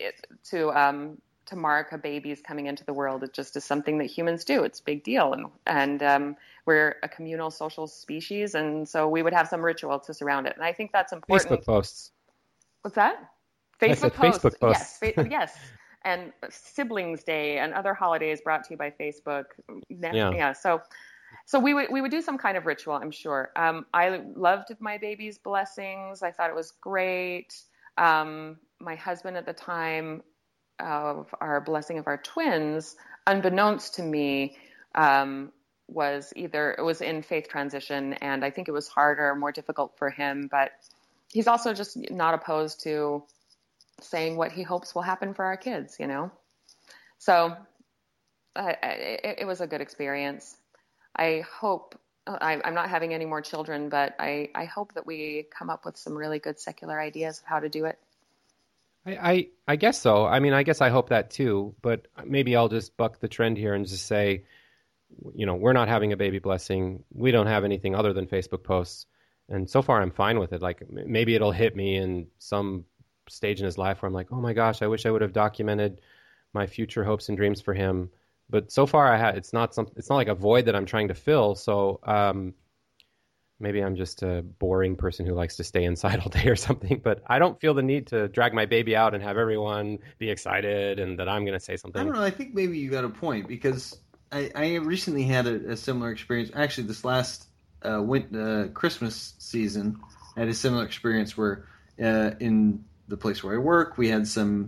to mark a baby's coming into the world. It just is something that humans do. It's a big deal. And we're a communal social species. And so we would have some ritual to surround it. And I think that's important. Facebook posts. What's that? Facebook posts. Yes. Yes. And Siblings Day and other holidays brought to you by Facebook. Yeah. So we would do some kind of ritual, I'm sure. I loved my baby's blessings. I thought it was great. My husband at the time of our blessing of our twins, unbeknownst to me, was in faith transition, and I think it was harder, more difficult for him, but he's also just not opposed to saying what he hopes will happen for our kids, So it was a good experience. I hope I'm not having any more children, but I hope that we come up with some really good secular ideas of how to do it. I guess so. I guess I hope that too, but maybe I'll just buck the trend here and just say, we're not having a baby blessing. We don't have anything other than Facebook posts. And so far I'm fine with it. Like maybe it'll hit me in some stage in his life where I'm like, oh my gosh, I wish I would have documented my future hopes and dreams for him. But so far it's not like a void that I'm trying to fill. So maybe I'm just a boring person who likes to stay inside all day or something, but I don't feel the need to drag my baby out and have everyone be excited and that I'm going to say something. I don't know. I think maybe you got a point, because I recently had a similar experience. Actually, this last Christmas season, I had a similar experience where in the place where I work, we had some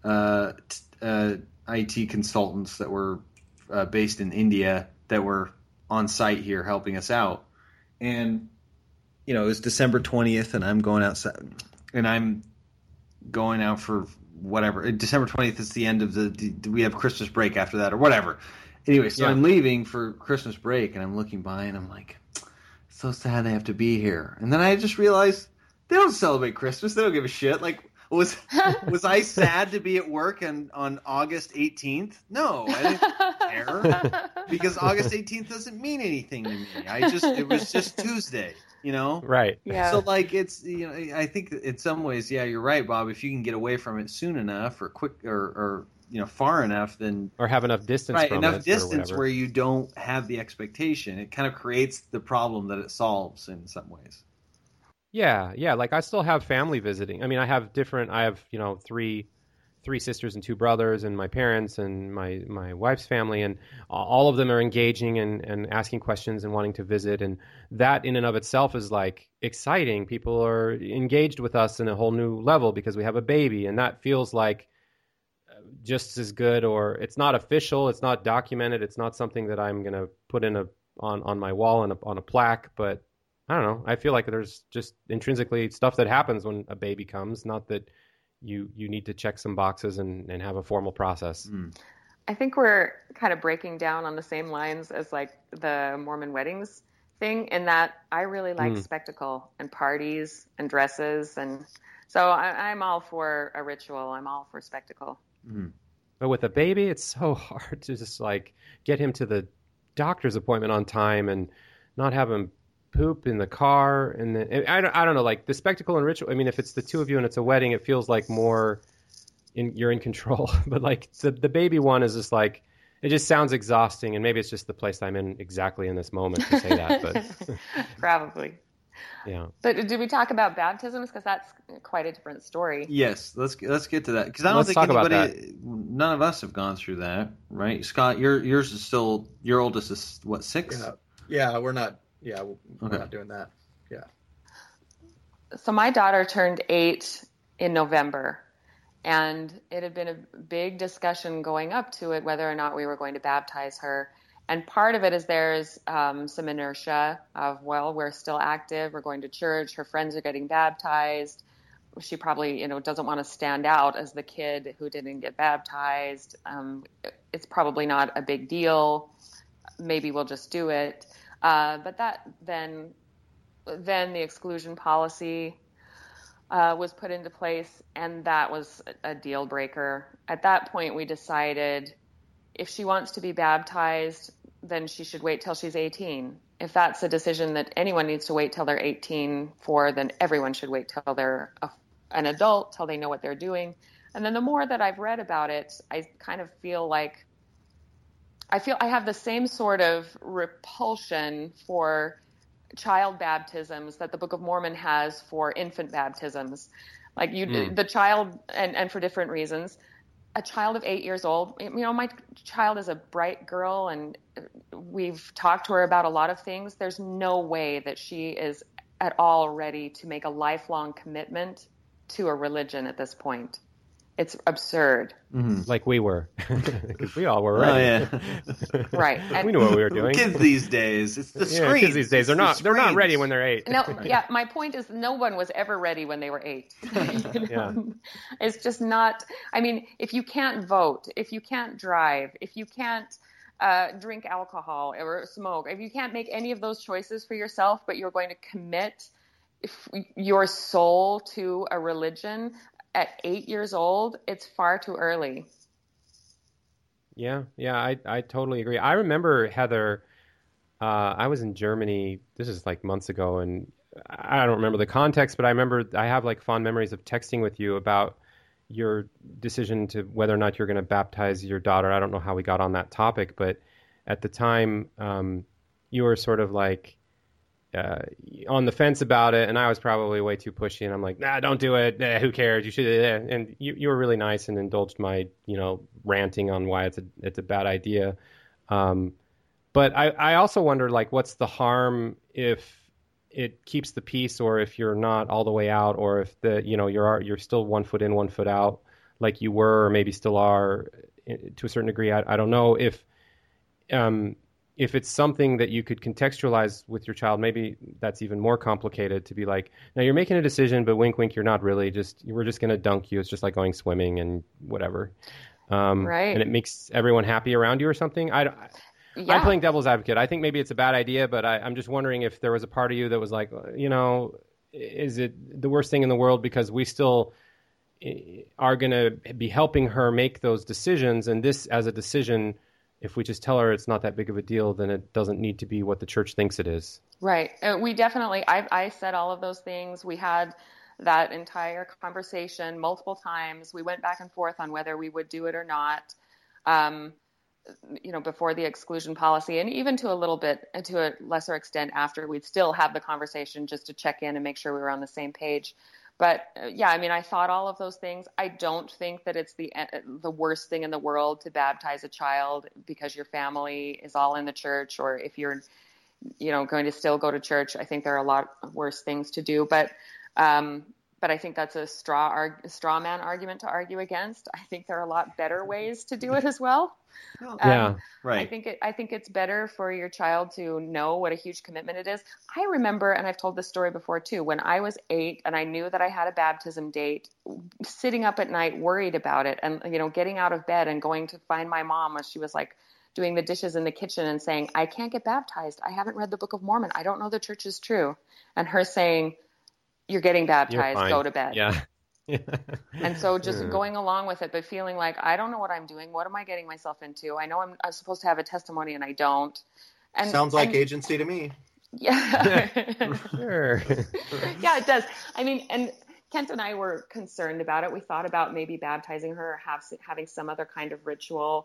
IT consultants that were based in India that were on site here helping us out. And, it was December 20th, and I'm going outside, and I'm going out for whatever. December 20th is the end of we have Christmas break after that or whatever. Anyway, so I'm leaving for Christmas break, and I'm looking by, and I'm like, so sad they have to be here. And then I just realized they don't celebrate Christmas. They don't give a shit. Like, was I sad to be at work on August 18th? No, I didn't care, because August 18th doesn't mean anything to me. It was just Tuesday, Right. Yeah. So like it's I think in some ways, yeah, you're right, Bob. If you can get away from it soon enough or quick or far enough, then or have enough distance right, from enough it distance where you don't have the expectation. It kind of creates the problem that it solves in some ways. Yeah. Like I still have family visiting. I mean, I have three sisters and two brothers, and my parents and my wife's family, and all of them are engaging and asking questions and wanting to visit. And that in and of itself is like exciting. People are engaged with us in a whole new level because we have a baby, and that feels like just as good. Or it's not official, it's not documented, it's not something that I'm going to put on my wall and on a plaque, but I don't know. I feel like there's just intrinsically stuff that happens when a baby comes, not that you need to check some boxes and have a formal process. I think we're kind of breaking down on the same lines as like the Mormon weddings thing, in that I really like spectacle and parties and dresses. And so I'm all for a ritual. I'm all for spectacle. But with a baby, it's so hard to just like get him to the doctor's appointment on time and not have him poop in the car. And I don't know, like the spectacle and ritual. I mean, if it's the two of you and it's a wedding, it feels like more you're in control. But like the baby one is just like, it just sounds exhausting. And maybe it's just the place I'm in exactly in this moment to say that. But probably. Yeah. But did we talk about baptisms? Because that's quite a different story. Yes, let's get to that, because I don't think anybody, none of us have gone through that, right? Scott, yours is still, your oldest is what, 6? Yeah, we're not. Yeah, we're not doing that. Yeah. So my daughter turned 8 in November, and it had been a big discussion going up to it whether or not we were going to baptize her. And part of it is there's some inertia of, well, we're still active, we're going to church, her friends are getting baptized. She probably, doesn't want to stand out as the kid who didn't get baptized. It's probably not a big deal. Maybe we'll just do it. But that then the exclusion policy was put into place, and that was a deal breaker. At that point, we decided if she wants to be baptized, then she should wait till she's 18. If that's a decision that anyone needs to wait till they're 18 for, then everyone should wait till they're an adult, till they know what they're doing. And then the more that I've read about it, I kind of feel like I have the same sort of repulsion for child baptisms that the Book of Mormon has for infant baptisms. Like the child, and for different reasons, a child of 8 years old, my child is a bright girl, and we've talked to her about a lot of things. There's no way that she is at all ready to make a lifelong commitment to a religion at this point. It's absurd. Like we were, because we all were, right? Oh, yeah. Right. And we knew what we were doing. Kids these days, it's the screens. Kids these days, they're not ready when they're 8. No, yeah. My point is, no one was ever ready when they were 8. Yeah. It's just not. I mean, if you can't vote, if you can't drive, if you can't drink alcohol or smoke, if you can't make any of those choices for yourself, but you're going to commit your soul to a religion at 8 years old, it's far too early. Yeah, I totally agree. I remember, Heather, I was in Germany, this is like months ago, and I don't remember the context, but I remember I have like fond memories of texting with you about your decision to whether or not you're going to baptize your daughter. I don't know how we got on that topic, but at the time, you were sort of like on the fence about it, and I was probably way too pushy, and I'm like, nah, don't do it. Who cares? You should. And you were really nice and indulged my, ranting on why it's a bad idea. But I also wonder, like, what's the harm if it keeps the peace, or if you're not all the way out, or if you're still 1 foot in, 1 foot out, like you were, or maybe still are to a certain degree. I don't know if it's something that you could contextualize with your child. Maybe that's even more complicated to be like, now you're making a decision, but wink, wink, you're not really. We're just going to dunk you. It's just like going swimming and whatever. Right. And it makes everyone happy around you or something. I'm playing devil's advocate. I think maybe it's a bad idea, but I'm just wondering if there was a part of you that was like, is it the worst thing in the world because we still are going to be helping her make those decisions, and this as a decision, if we just tell her it's not that big of a deal, then it doesn't need to be what the church thinks it is. Right. We definitely, I said all of those things. We had that entire conversation multiple times. We went back and forth on whether we would do it or not, before the exclusion policy, and even to a lesser extent after. We'd still have the conversation just to check in and make sure we were on the same page. But I thought all of those things. I don't think that it's the worst thing in the world to baptize a child because your family is all in the church, or if you're, going to still go to church. I think there are a lot worse things to do. But I think that's a straw man argument to argue against. I think there are a lot better ways to do it as well. Yeah, right. I think it's better for your child to know what a huge commitment it is. I remember, and I've told this story before too, when I was 8 and I knew that I had a baptism date, sitting up at night worried about it, and getting out of bed and going to find my mom as she was like doing the dishes in the kitchen and saying, I can't get baptized. I haven't read the Book of Mormon. I don't know the church is true. And her saying, you're getting baptized, go to bed. Yeah. And so just going along with it, but feeling like, I don't know what I'm doing. What am I getting myself into? I know I'm supposed to have a testimony and I don't. And sounds like agency to me. Yeah. Sure. Yeah, it does. I mean, and Kent and I were concerned about it. We thought about maybe baptizing her or having some other kind of ritual.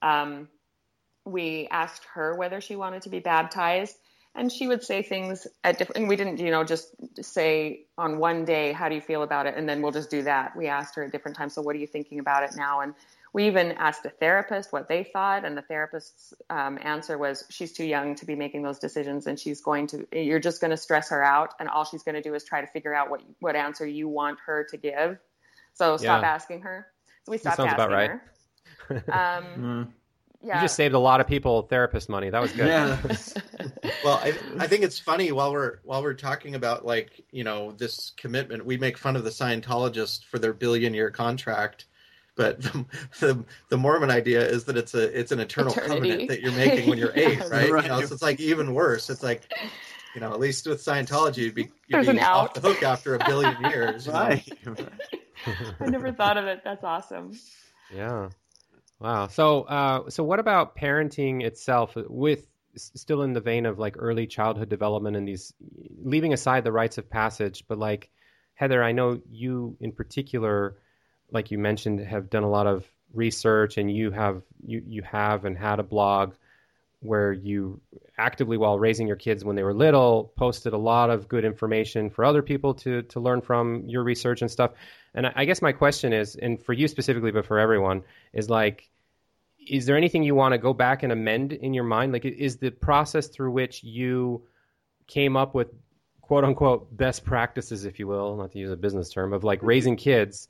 We asked her whether she wanted to be baptized. And she would say things at different, we didn't, just say on one day, how do you feel about it? And then we'll just do that. We asked her at different times, so what are you thinking about it now? And we even asked a therapist what they thought. And the therapist's answer was, she's too young to be making those decisions. And you're just going to stress her out. And all she's going to do is try to figure out what answer you want her to give. So stop asking her. So we stopped asking about right. her. Yeah. You just saved a lot of people therapist money. That was good. Yeah. Well, I think it's funny while we're talking about this commitment, we make fun of the Scientologists for their billion-year contract, but the Mormon idea is that it's an eternal covenant that you're making when you're 8, right? Right. So it's like even worse. It's like, at least with Scientology, you'd be off the hook after a billion years. Right. I never thought of it. That's awesome. Yeah. Wow. So what about parenting itself, with still in the vein of like early childhood development and these, leaving aside the rites of passage, but like Heather, I know you in particular, like you mentioned, have done a lot of research, and you have and had a blog where you actively, while raising your kids when they were little, posted a lot of good information for other people to learn from your research and stuff. And I guess my question is, and for you specifically, but for everyone, is like, is there anything you want to go back and amend in your mind? Like, is the process through which you came up with quote unquote best practices, if you will, not to use a business term, of like raising kids,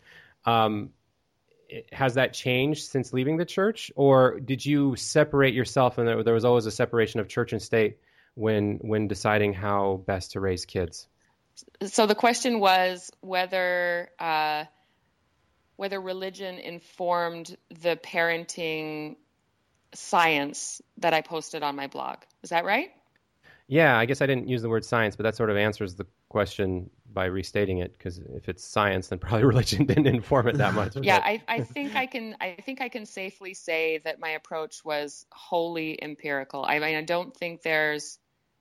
has that changed since leaving the church? Or did you separate yourself, and there was always a separation of church and state when deciding how best to raise kids? So the question was whether religion informed the parenting science that I posted on my blog. Is that right? Yeah, I guess I didn't use the word science, but that sort of answers the question by restating it, because if it's science, then probably religion didn't inform it that much. Yeah, I think I can safely say that my approach was wholly empirical. I mean, I don't think there's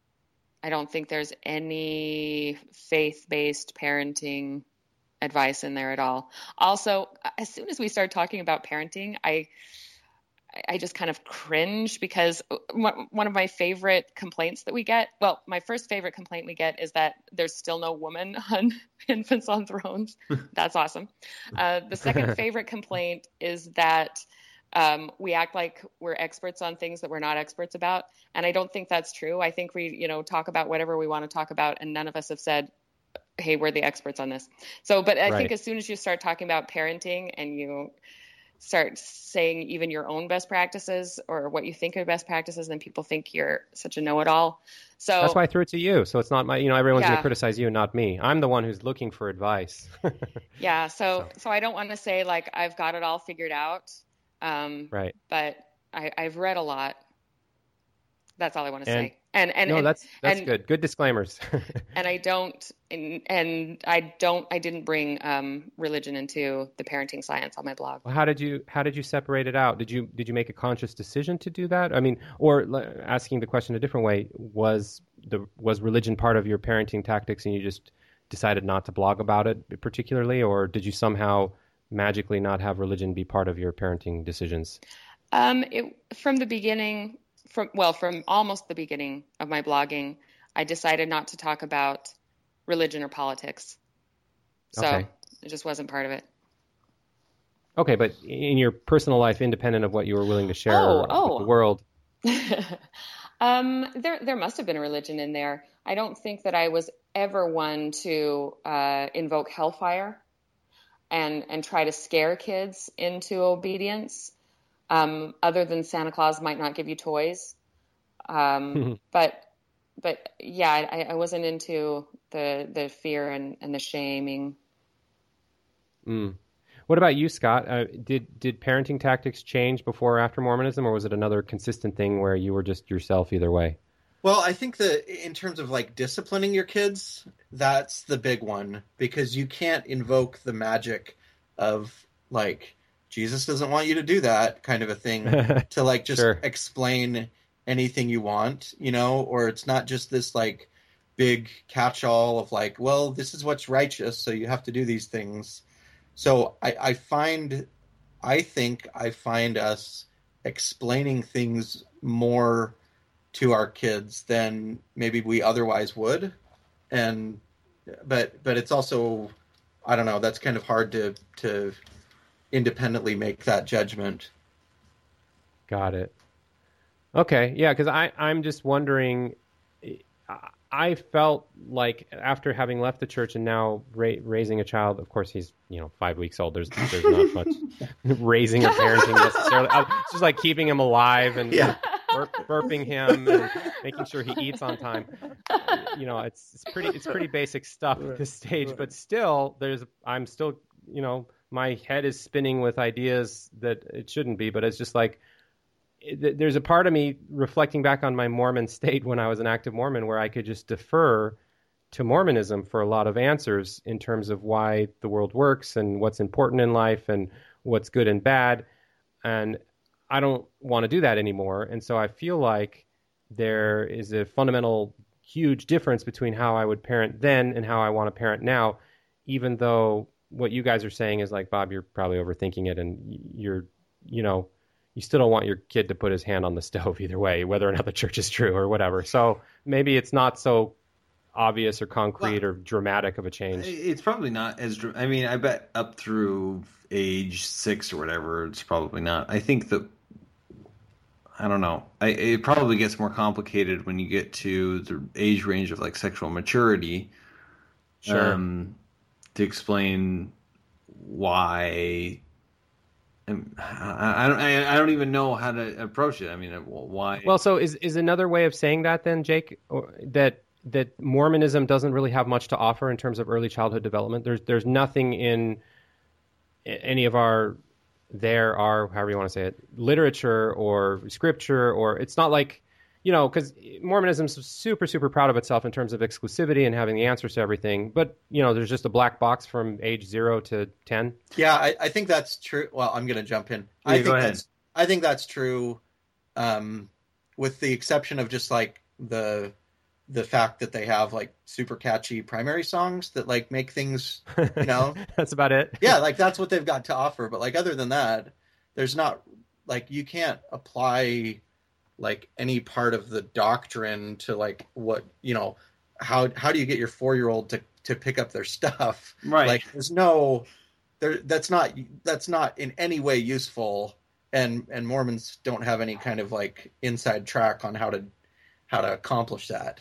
any faith-based parenting advice in there at all. Also, as soon as we start talking about parenting, I just kind of cringe, because one of my favorite complaints that we get, well, my first favorite complaint we get is that there's still no woman on Infants on Thrones. That's awesome. The second favorite complaint is that we act like we're experts on things that we're not experts about. And I don't think that's true. I think we, talk about whatever we want to talk about, and none of us have said, hey, we're the experts on this. So, but I think as soon as you start talking about parenting and you start saying even your own best practices or what you think are best practices, then people think you're such a know-it-all. So that's why I threw it to you. So it's not my, everyone's going to criticize you, not me. I'm the one who's looking for advice. Yeah. So I don't want to say like I've got it all figured out. Right. But I've read a lot. That's all I want to say. That's good. Good disclaimers. And I didn't bring religion into the parenting science on my blog. Well, how did you separate it out? Did you make a conscious decision to do that? I mean, or asking the question a different way, was religion part of your parenting tactics and you just decided not to blog about it particularly, or did you somehow magically not have religion be part of your parenting decisions? From the beginning, from almost the beginning of my blogging, I decided not to talk about religion or politics. So It just wasn't part of it. Okay, but in your personal life, independent of what you were willing to share with the world. There must have been a religion in there. I don't think that I was ever one to invoke hellfire and try to scare kids into obedience. Other than Santa Claus might not give you toys. But yeah, I wasn't into the fear and the shaming. What about you, Scott? Did parenting tactics change before or after Mormonism, or was it another consistent thing where you were just yourself either way? Well, I think that in terms of like disciplining your kids, that's the big one, because you can't invoke the magic of like, Jesus doesn't want you to do that kind of a thing to like just explain anything you want, or it's not just this like big catch-all of like, well, this is what's righteous, so you have to do these things. So I think I find us explaining things more to our kids than maybe we otherwise would. But it's also, I don't know, that's kind of hard to independently make that judgment. Got it. Okay. Yeah. Cause I'm just wondering, I felt like after having left the church and now raising a child, of course he's, 5 weeks old. There's not much raising or parenting necessarily. It's just like keeping him alive and burping him and making sure he eats on time. It's pretty basic stuff at this stage, but still I'm still, my head is spinning with ideas that it shouldn't be, but it's just like, there's a part of me reflecting back on my Mormon state when I was an active Mormon where I could just defer to Mormonism for a lot of answers in terms of why the world works and what's important in life and what's good and bad. And I don't want to do that anymore. And so I feel like there is a fundamental, huge difference between how I would parent then and how I want to parent now, even though what you guys are saying is like, Bob, you're probably overthinking it and you still don't want your kid to put his hand on the stove either way, whether or not the church is true or whatever. So maybe it's not so obvious or concrete or dramatic of a change. It's probably not as, I bet up through age 6 or whatever, it's probably not. I think that, I don't know. It probably gets more complicated when you get to the age range of like sexual maturity. Sure. To explain why. I don't even know how to approach it. I mean, why? Well, so is another way of saying that then, Jake, that Mormonism doesn't really have much to offer in terms of early childhood development? There's nothing in any of our however you want to say it, literature or scripture, or it's not like, you know, because Mormonism's super, super proud of itself in terms of exclusivity and having the answers to everything. But, you know, there's just a black box from age 0 to 10. Yeah, I think that's true. Well, I'm going to jump in. Yeah, go ahead. I think that's true, with the exception of just like the fact that they have like super catchy primary songs that like make things, you know. That's about it. Yeah, like that's what they've got to offer. But like other than that, there's not like you can't apply like any part of the doctrine to like what, you know, how do you get your 4-year-old to pick up their stuff? Right. Like there's that's not in any way useful, and Mormons don't have any kind of like inside track on how to accomplish that.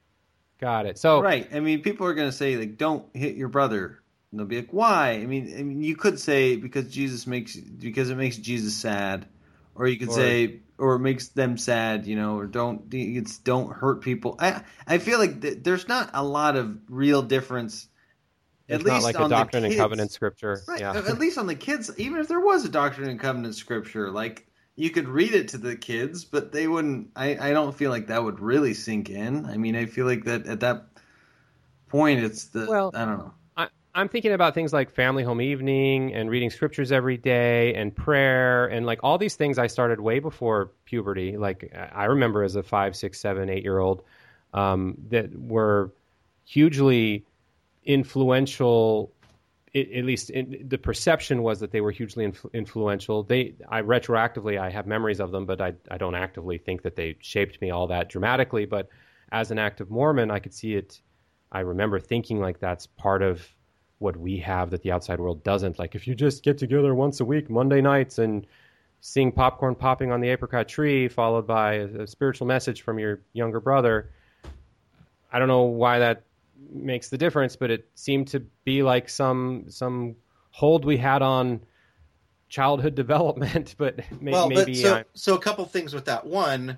Got it. So right. I mean, people are going to say like, don't hit your brother. And they'll be like, why? I mean, you could say because it makes Jesus sad, or you could say, or it makes them sad, you know, or don't hurt people. I feel like there's not a lot of real difference. It's At not least like on a doctrine the and kids. covenant scripture. Right. Yeah. At least on the kids, even if there was a doctrine and covenant scripture, like you could read it to the kids, but they wouldn't. I don't feel like that would really sink in. I mean, I feel like that at that point, it's I don't know. I'm thinking about things like family home evening and reading scriptures every day and prayer and like all these things I started way before puberty. Like I remember as a 5, 6, 7, 8-year-old that were hugely influential. At least the perception was that they were hugely influential. I retroactively, I have memories of them, but I don't actively think that they shaped me all that dramatically. But as an active Mormon, I could see it. I remember thinking like that's part of what we have that the outside world doesn't. Like if you just get together once a week, Monday nights, and sing popcorn popping on the apricot tree, followed by a spiritual message from your younger brother. I don't know why that makes the difference, but it seemed to be like some hold we had on childhood development. But maybe so a couple things with that. One,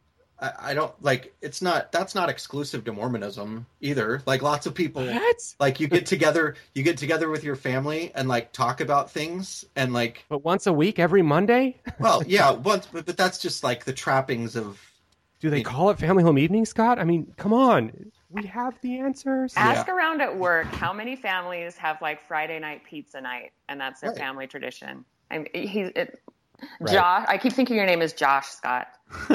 I don't like that's not exclusive to Mormonism either. Like lots of people, like you get together with your family and like talk about things and like. But once a week, every Monday. Well, yeah, but that's just like the trappings of. Do they call it family home evening, Scott? I mean, come on. We have the answers. Ask around at work how many families have like Friday night pizza night, and that's their family tradition. Josh, I keep thinking your name is Josh, Scott.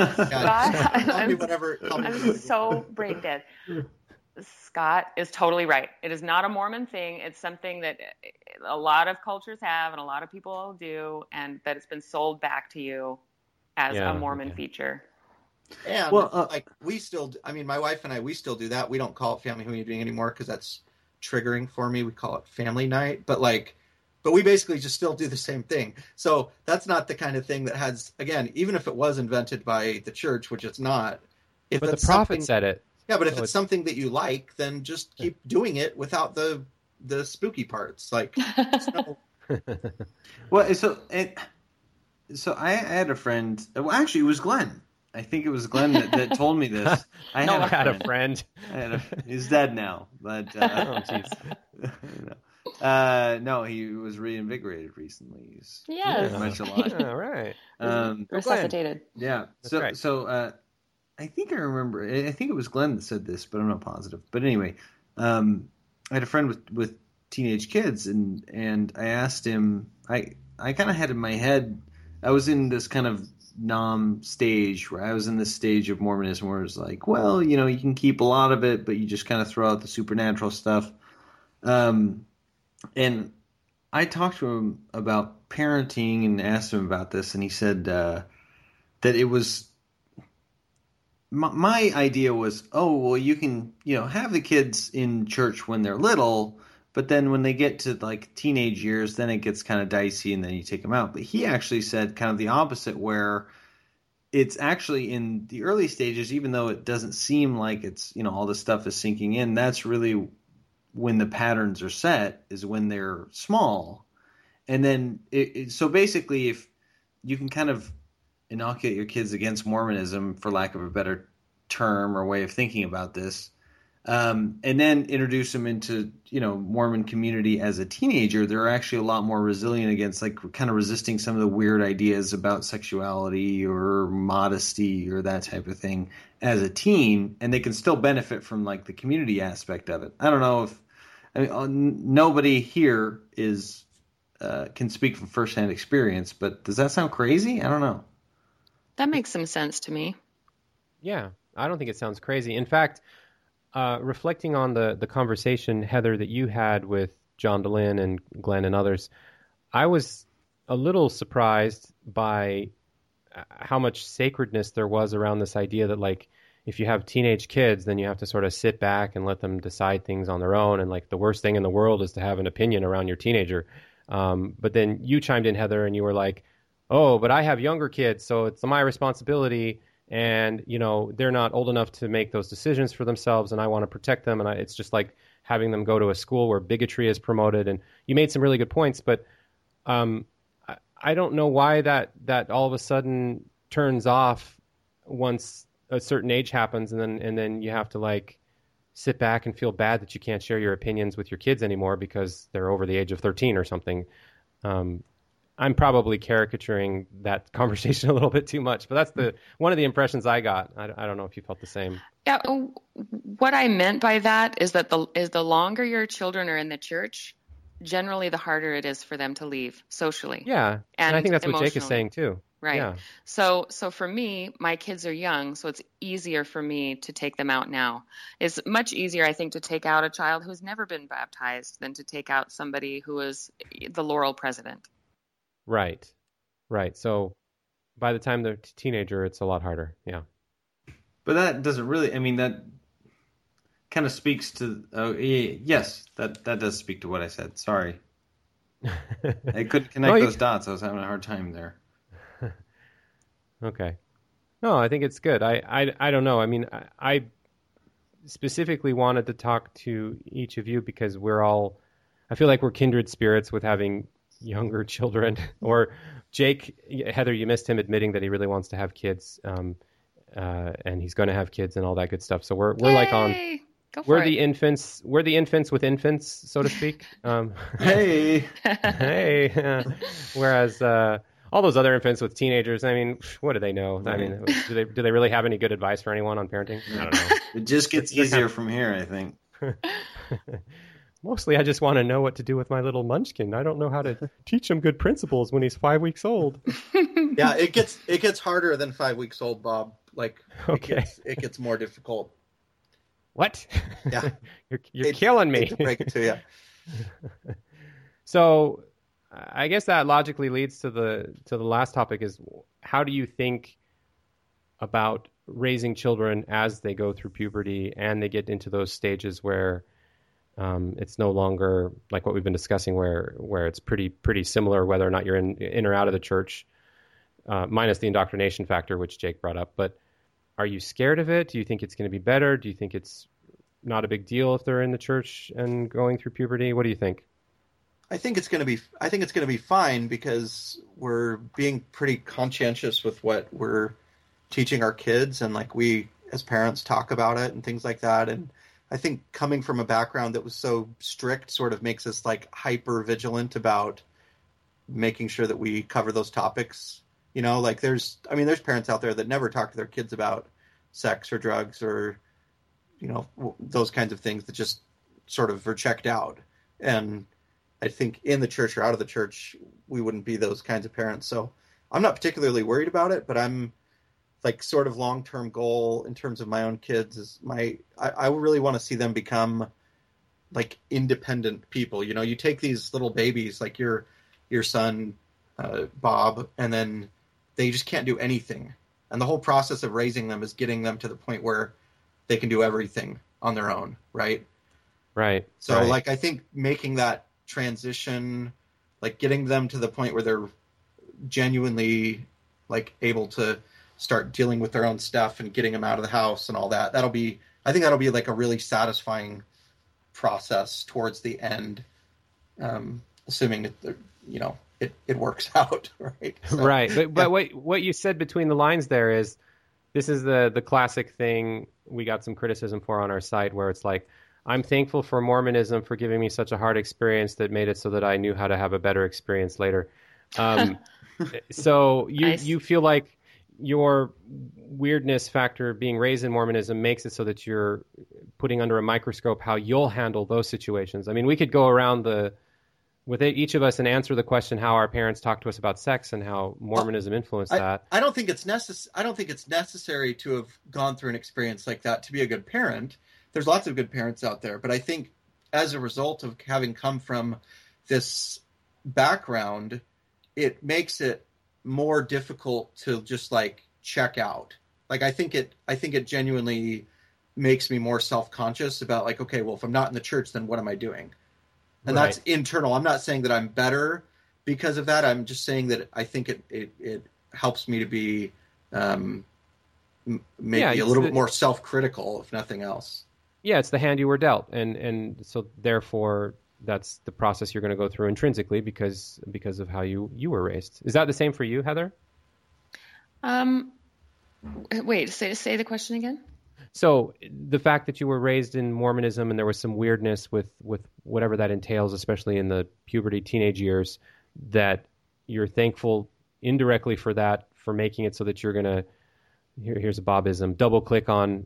Call me whatever. I'm so brain dead. Scott is totally right. It is not a Mormon thing. It's something that a lot of cultures have and a lot of people do, and that it's been sold back to you as a Mormon feature. And like we still, I mean, my wife and I, we still do that. We don't call it family home evening anymore because that's triggering for me. We call it family night, but we basically just still do the same thing. So that's not the kind of thing that has, again, even if it was invented by the church, which it's not. But the prophet said it. Yeah, but if it's something that you like, then just keep doing it without the spooky parts. Like, well, so I had a friend. Well, actually, it was Glenn. I think it was Glenn that told me this. I had a friend. He's dead now, but oh jeez. No, he was reinvigorated recently. He's very much alive. All right. Resuscitated. Yeah. That's right. So I think I remember. I think it was Glenn that said this, but I'm not positive. But anyway, I had a friend with teenage kids, and I asked him. I kind of had in my head. I was in this kind of stage where I was in this stage of Mormonism where it's like, well, you know, you can keep a lot of it, but you just kind of throw out the supernatural stuff. And I talked to him about parenting and asked him about this, and he said that it was my idea was, oh, well, you can, you know, have the kids in church when they're little, but then when they get to like teenage years, then it gets kind of dicey and then you take them out. But he actually said kind of the opposite, where it's actually in the early stages, even though it doesn't seem like it's, you know, all this stuff is sinking in, that's really when the patterns are set, is when they're small. And then so basically if you can kind of inoculate your kids against Mormonism, for lack of a better term or way of thinking about this, and then introduce them into, Mormon community as a teenager, they're actually a lot more resilient against like kind of resisting some of the weird ideas about sexuality or modesty or that type of thing as a teen, and they can still benefit from like the community aspect of it. I don't know if nobody here is can speak from firsthand experience, but does that sound crazy? I don't know. That makes some sense to me. Yeah, I don't think it sounds crazy. In fact, reflecting on the conversation, Heather, that you had with John DeLynn and Glenn and others, I was a little surprised by how much sacredness there was around this idea that, like, if you have teenage kids, then you have to sort of sit back and let them decide things on their own. And, like, the worst thing in the world is to have an opinion around your teenager. But then you chimed in, Heather, and you were like, oh, but I have younger kids, so it's my responsibility. And, they're not old enough to make those decisions for themselves, and I want to protect them. And it's just like having them go to a school where bigotry is promoted. And you made some really good points, but I don't know why that all of a sudden turns off once a certain age happens, and then you have to like sit back and feel bad that you can't share your opinions with your kids anymore because they're over the age of 13 or something. I'm probably caricaturing that conversation a little bit too much, but that's one of the impressions I got. I don't know if you felt the same. Yeah, what I meant by that is that the longer your children are in the church, generally the harder it is for them to leave socially. Yeah, and I think that's what Jake is saying too. Right. Yeah. So for me, my kids are young, so it's easier for me to take them out now. It's much easier, I think, to take out a child who's never been baptized than to take out somebody who is the Laurel president. Right. So by the time they're a teenager, it's a lot harder. Yeah. But that doesn't really, that kind of speaks to, yes, that does speak to what I said. Sorry. I couldn't connect those dots. I was having a hard time there. Okay. No, I think it's good. I don't know. I specifically wanted to talk to each of you because I feel like we're kindred spirits with having younger children. Or Jake, Heather, you missed him admitting that he really wants to have kids, and he's going to have kids and all that good stuff. So we're like on, we're the infants with infants, so to speak. Hey. Whereas all those other infants with teenagers, what do they know? Right. Do they really have any good advice for anyone on parenting? I don't know. It just gets easier from here, I think. Mostly, I just want to know what to do with my little munchkin. I don't know how to teach him good principles when he's 5 weeks old. Yeah, it gets harder than 5 weeks old, Bob. Like, okay. It gets more difficult. What? Yeah, you're killing me. To break it to you. So, I guess that logically leads to the last topic: is how do you think about raising children as they go through puberty and they get into those stages where it's no longer like what we've been discussing, where it's pretty similar whether or not you're in or out of the church, minus the indoctrination factor, which Jake brought up. But are you scared of it? Do you think it's going to be better? Do you think it's not a big deal if they're in the church and going through puberty? What do you think? I think it's going to be fine because we're being pretty conscientious with what we're teaching our kids, and like we as parents talk about it and things like that. And I think coming from a background that was so strict sort of makes us like hyper vigilant about making sure that we cover those topics. Like there's parents out there that never talk to their kids about sex or drugs or, those kinds of things that just sort of are checked out. And I think in the church or out of the church, we wouldn't be those kinds of parents. So I'm not particularly worried about it, but I'm like sort of long-term goal in terms of my own kids is I really want to see them become like independent people. You take these little babies like your son, Bob, and then they just can't do anything. And the whole process of raising them is getting them to the point where they can do everything on their own. Right. Right. So right. like, I think making that transition, like getting them to the point where they're genuinely like able to start dealing with their own stuff and getting them out of the house and all that. I think that'll be like a really satisfying process towards the end, assuming that, it works out. Right. So, right. But what you said between the lines there is, this is the classic thing we got some criticism for on our site, where it's like, I'm thankful for Mormonism for giving me such a hard experience that made it so that I knew how to have a better experience later. So Nice. you feel like your weirdness factor being raised in Mormonism makes it so that you're putting under a microscope how you'll handle those situations. I mean, we could go around with each of us and answer the question how our parents talk to us about sex and how Mormonism influenced that. I don't think it's necessary to have gone through an experience like that to be a good parent. There's lots of good parents out there, but I think as a result of having come from this background, it makes it more difficult to just like check out. Like I think it genuinely makes me more self-conscious about like, okay, well, if I'm not in the church, then what am I doing? And Right. that's internal. I'm not saying that I'm better because of that. I'm just saying that I think it helps me to be maybe a little bit more self-critical, if nothing else. Yeah, it's the hand you were dealt, and so therefore that's the process you're going to go through intrinsically because of how you were raised. Is that the same for you, Heather? Wait, say the question again. So the fact that you were raised in Mormonism and there was some weirdness with whatever that entails, especially in the puberty teenage years, that you're thankful indirectly for that, for making it so that you're going to, here's a Bobism, double click on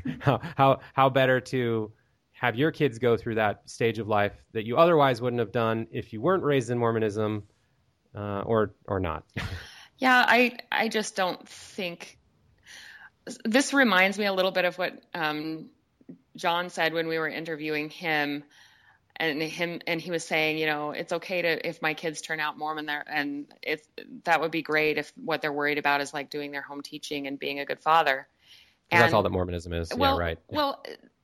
how better to have your kids go through that stage of life that you otherwise wouldn't have done if you weren't raised in Mormonism or not. Yeah, I just don't think this reminds me a little bit of what John said when we were interviewing him, and he was saying, you know, it's okay to if my kids turn out Mormon there, and that would be great if what they're worried about is like doing their home teaching and being a good father. And that's all that Mormonism is. Well, yeah, right. Well,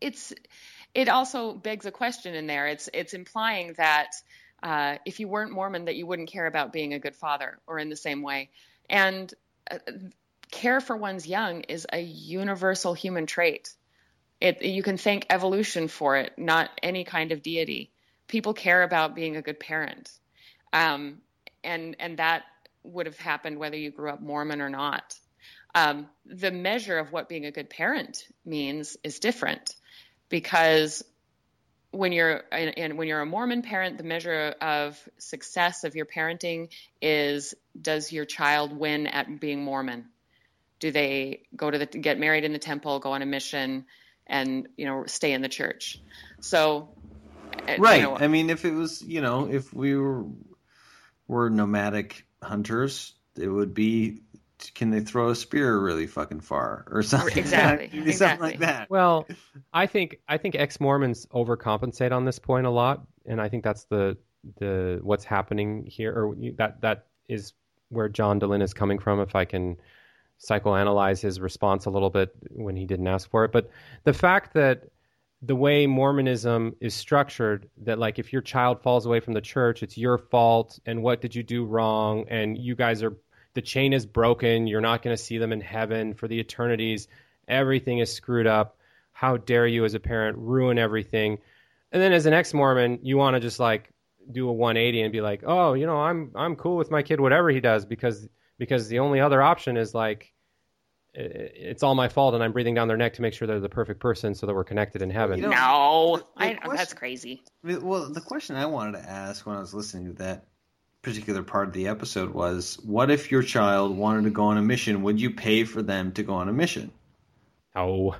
it also begs a question in there. It's implying that if you weren't Mormon, that you wouldn't care about being a good father, or in the same way. And care for one's young is a universal human trait. You can thank evolution for it, not any kind of deity. People care about being a good parent. And that would have happened whether you grew up Mormon or not. The measure of what being a good parent means is different, because when you're a Mormon parent, the measure of success of your parenting is, does your child win at being Mormon? Do they get married in the temple, go on a mission, and stay in the church? So, right. I mean, if it was, if we were nomadic hunters, it would be, can they throw a spear really fucking far or something? Exactly. Something like that. Well, I think ex-Mormons overcompensate on this point a lot, and I think that's the what's happening here, or that is where John Dehlin is coming from. If I can psychoanalyze his response a little bit when he didn't ask for it, but the fact that the way Mormonism is structured, that like if your child falls away from the church, it's your fault, and what did you do wrong, and you guys are, the chain is broken, you're not going to see them in heaven for the eternities, everything is screwed up, how dare you as a parent ruin everything. And then as an ex-Mormon, you want to just like do a 180 and be like, oh, I'm cool with my kid whatever he does, because the only other option is like, it's all my fault and I'm breathing down their neck to make sure they're the perfect person so that we're connected in heaven. That's crazy. Well, the question I wanted to ask when I was listening to that particular part of the episode was, what if your child wanted to go on a mission? Would you pay for them to go on a mission? Oh.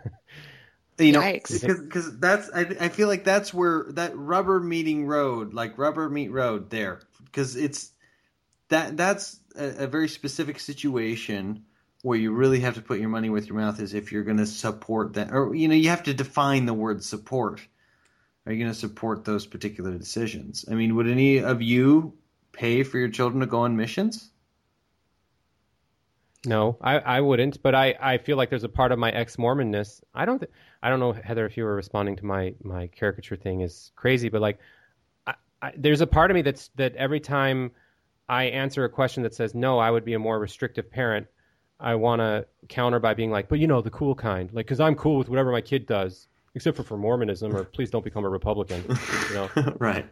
Yikes. Because that's, I feel like that's where that rubber meet road there, because it's that's a very specific situation where you really have to put your money where your mouth is if you're going to support that, or you have to define the word support. Are you going to support those particular decisions? I mean, would any of you pay for your children to go on missions? No, I wouldn't, but I feel like there's a part of my ex-Mormonness. I don't know, Heather, if you were responding to my caricature thing is crazy, but like there's a part of me that every time I answer a question that says no, I would be a more restrictive parent, I want to counter by being like, but the cool kind, like, because I'm cool with whatever my kid does, except for Mormonism, or please don't become a Republican, Right.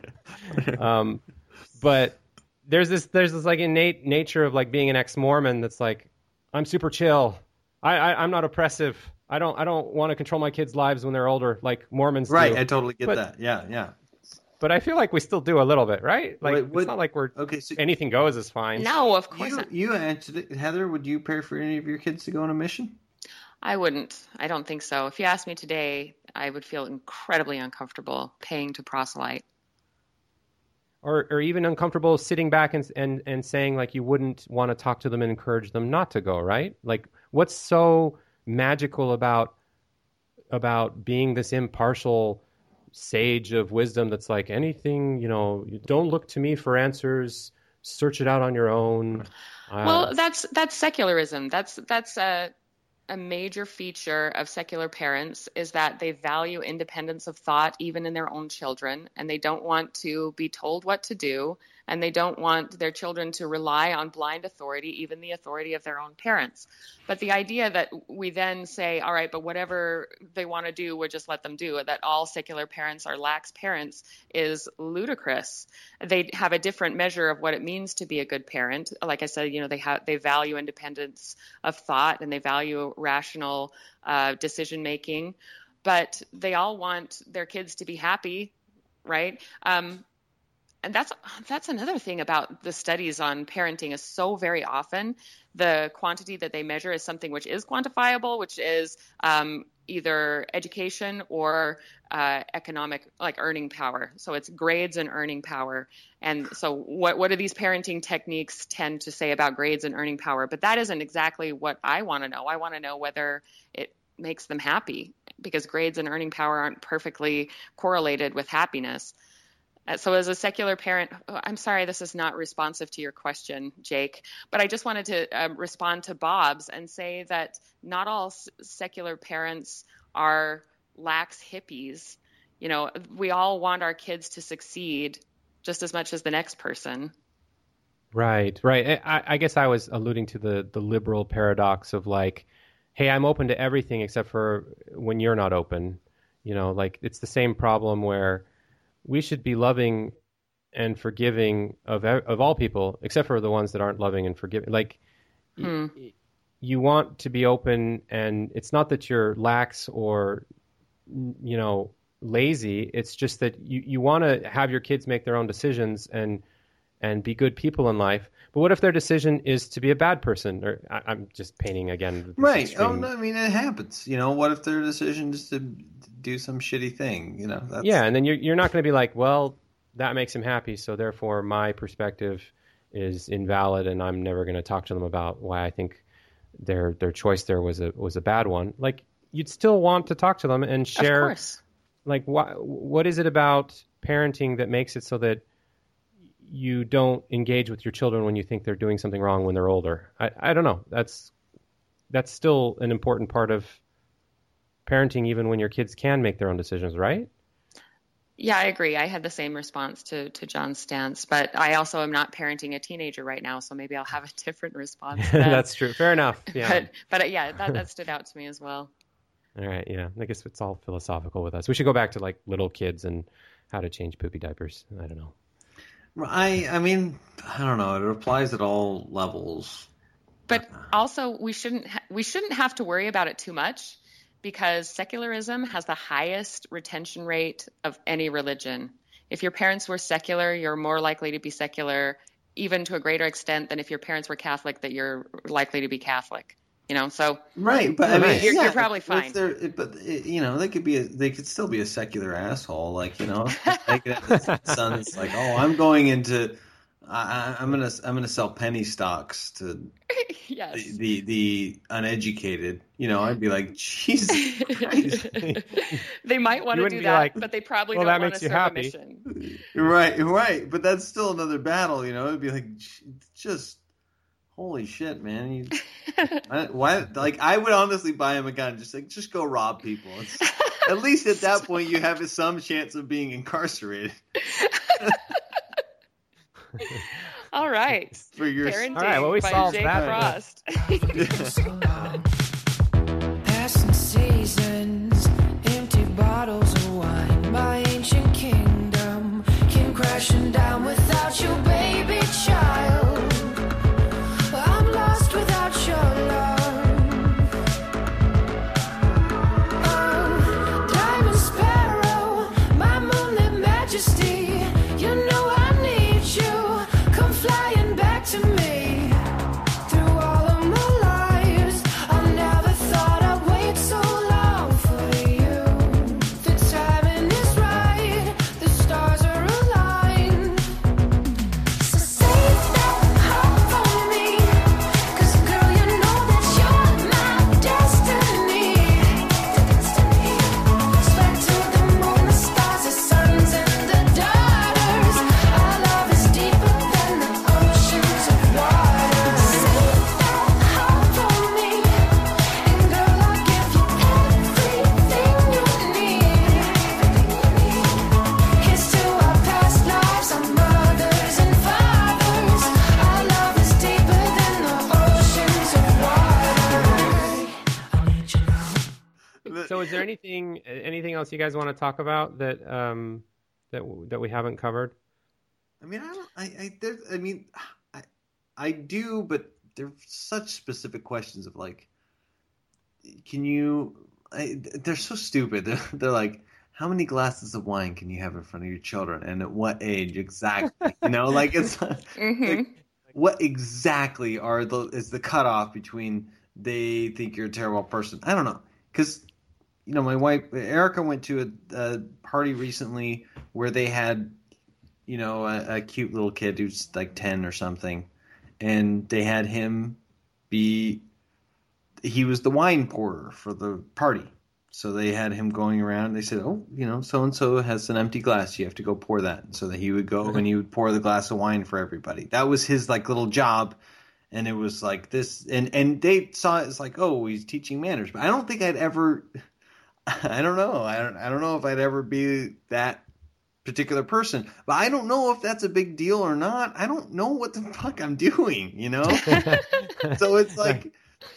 But there's this like innate nature of like being an ex-Mormon that's like, I'm super chill. I'm not oppressive. I don't want to control my kids' lives when they're older, like Mormons do. Right, I totally get that. Yeah. But I feel like we still do a little bit, right? Like, Wait, it's not like we're okay. So anything goes is fine. No, of course not. you answered it, Heather. Would you pay for any of your kids to go on a mission? I wouldn't. I don't think so. If you asked me today, I would feel incredibly uncomfortable paying to proselyte. Or even uncomfortable sitting back and saying, like, you wouldn't want to talk to them and encourage them not to go, right? Like, what's so magical about being this impartial sage of wisdom that's like, anything, you don't look to me for answers, search it out on your own. Well, that's secularism. That's a major feature of secular parents is that they value independence of thought even in their own children, and they don't want to be told what to do, and they don't want their children to rely on blind authority, even the authority of their own parents. But the idea that we then say, all right, but whatever they want to do, we'll just let them do, that all secular parents are lax parents, is ludicrous. They have a different measure of what it means to be a good parent. Like I said, they value independence of thought, and they value rational decision making, but they all want their kids to be happy, right? And that's another thing about the studies on parenting is so very often the quantity that they measure is something which is quantifiable, which is either education or economic, like earning power. So it's grades and earning power. And so what do these parenting techniques tend to say about grades and earning power? But that isn't exactly what I want to know. I want to know whether it makes them happy, because grades and earning power aren't perfectly correlated with happiness. So as a secular parent, I'm sorry, this is not responsive to your question, Jake, but I just wanted to respond to Bob's and say that not all secular parents are lax hippies. We all want our kids to succeed just as much as the next person. Right. I guess I was alluding to the liberal paradox of like, hey, I'm open to everything except for when you're not open. Like it's the same problem where we should be loving and forgiving of all people, except for the ones that aren't loving and forgiving. Like, you want to be open, and it's not that you're lax or, lazy. It's just that you want to have your kids make their own decisions and be good people in life. But what if their decision is to be a bad person? Or I'm just painting again. Right. Extreme... Oh, no, I mean, it happens. What if their decision is to do some shitty thing? That's... Yeah, and then you're not going to be like, well, that makes him happy, so therefore my perspective is invalid, and I'm never going to talk to them about why I think their choice there was a bad one. Like, you'd still want to talk to them and share. Of course. Like, what is it about parenting that makes it so that you don't engage with your children when you think they're doing something wrong when they're older? I don't know. That's still an important part of parenting, even when your kids can make their own decisions, right? Yeah, I agree. I had the same response to John's stance, but I also am not parenting a teenager right now, so maybe I'll have a different response. That's true. Fair enough. Yeah. But yeah, that stood out to me as well. All right. Yeah. I guess it's all philosophical with us. We should go back to like little kids and how to change poopy diapers. I don't know. I mean, I don't know. It applies at all levels. But also, we shouldn't have to worry about it too much, because secularism has the highest retention rate of any religion. If your parents were secular, you're more likely to be secular, even to a greater extent than if your parents were Catholic, that you're likely to be Catholic. So right, but I mean, you're probably fine. They could still be a secular asshole. Like, son's like, oh, I'm going into, I'm gonna sell penny stocks to yes. the uneducated. I'd be like, Jesus Christ. They might want to do that, but they probably don't want to serve a mission. Right, but that's still another battle. It'd be like, just. Holy shit, man! Why? Like, I would honestly buy him a gun, just go rob people. At least at that point, you have some chance of being incarcerated. All right. For your parenting all right, well, we by solved Jake that. Frost. Passing seasons, empty bottles of wine. My ancient kingdom came crashing down without your baby child. I'm lost without your love. is there anything else you guys want to talk about that that we haven't covered? I mean, I do, but they're such specific questions of like, they're so stupid. They're like, how many glasses of wine can you have in front of your children, and at what age exactly? Like it's like, what exactly is the cutoff between they think you're a terrible person? I don't know, because my wife Erica went to a party recently where they had a cute little kid who's like 10 or something, and they had him he was the wine pourer for the party. So they had him going around. They said, oh, so-and-so has an empty glass. You have to go pour that. So that he would go and he would pour the glass of wine for everybody. That was his like little job. And it was like this. And they saw it as like, oh, he's teaching manners. But I don't think I'd ever, I don't know. I don't know if I'd ever be that particular person. But I don't know if that's a big deal or not. I don't know what the fuck I'm doing, So it's like,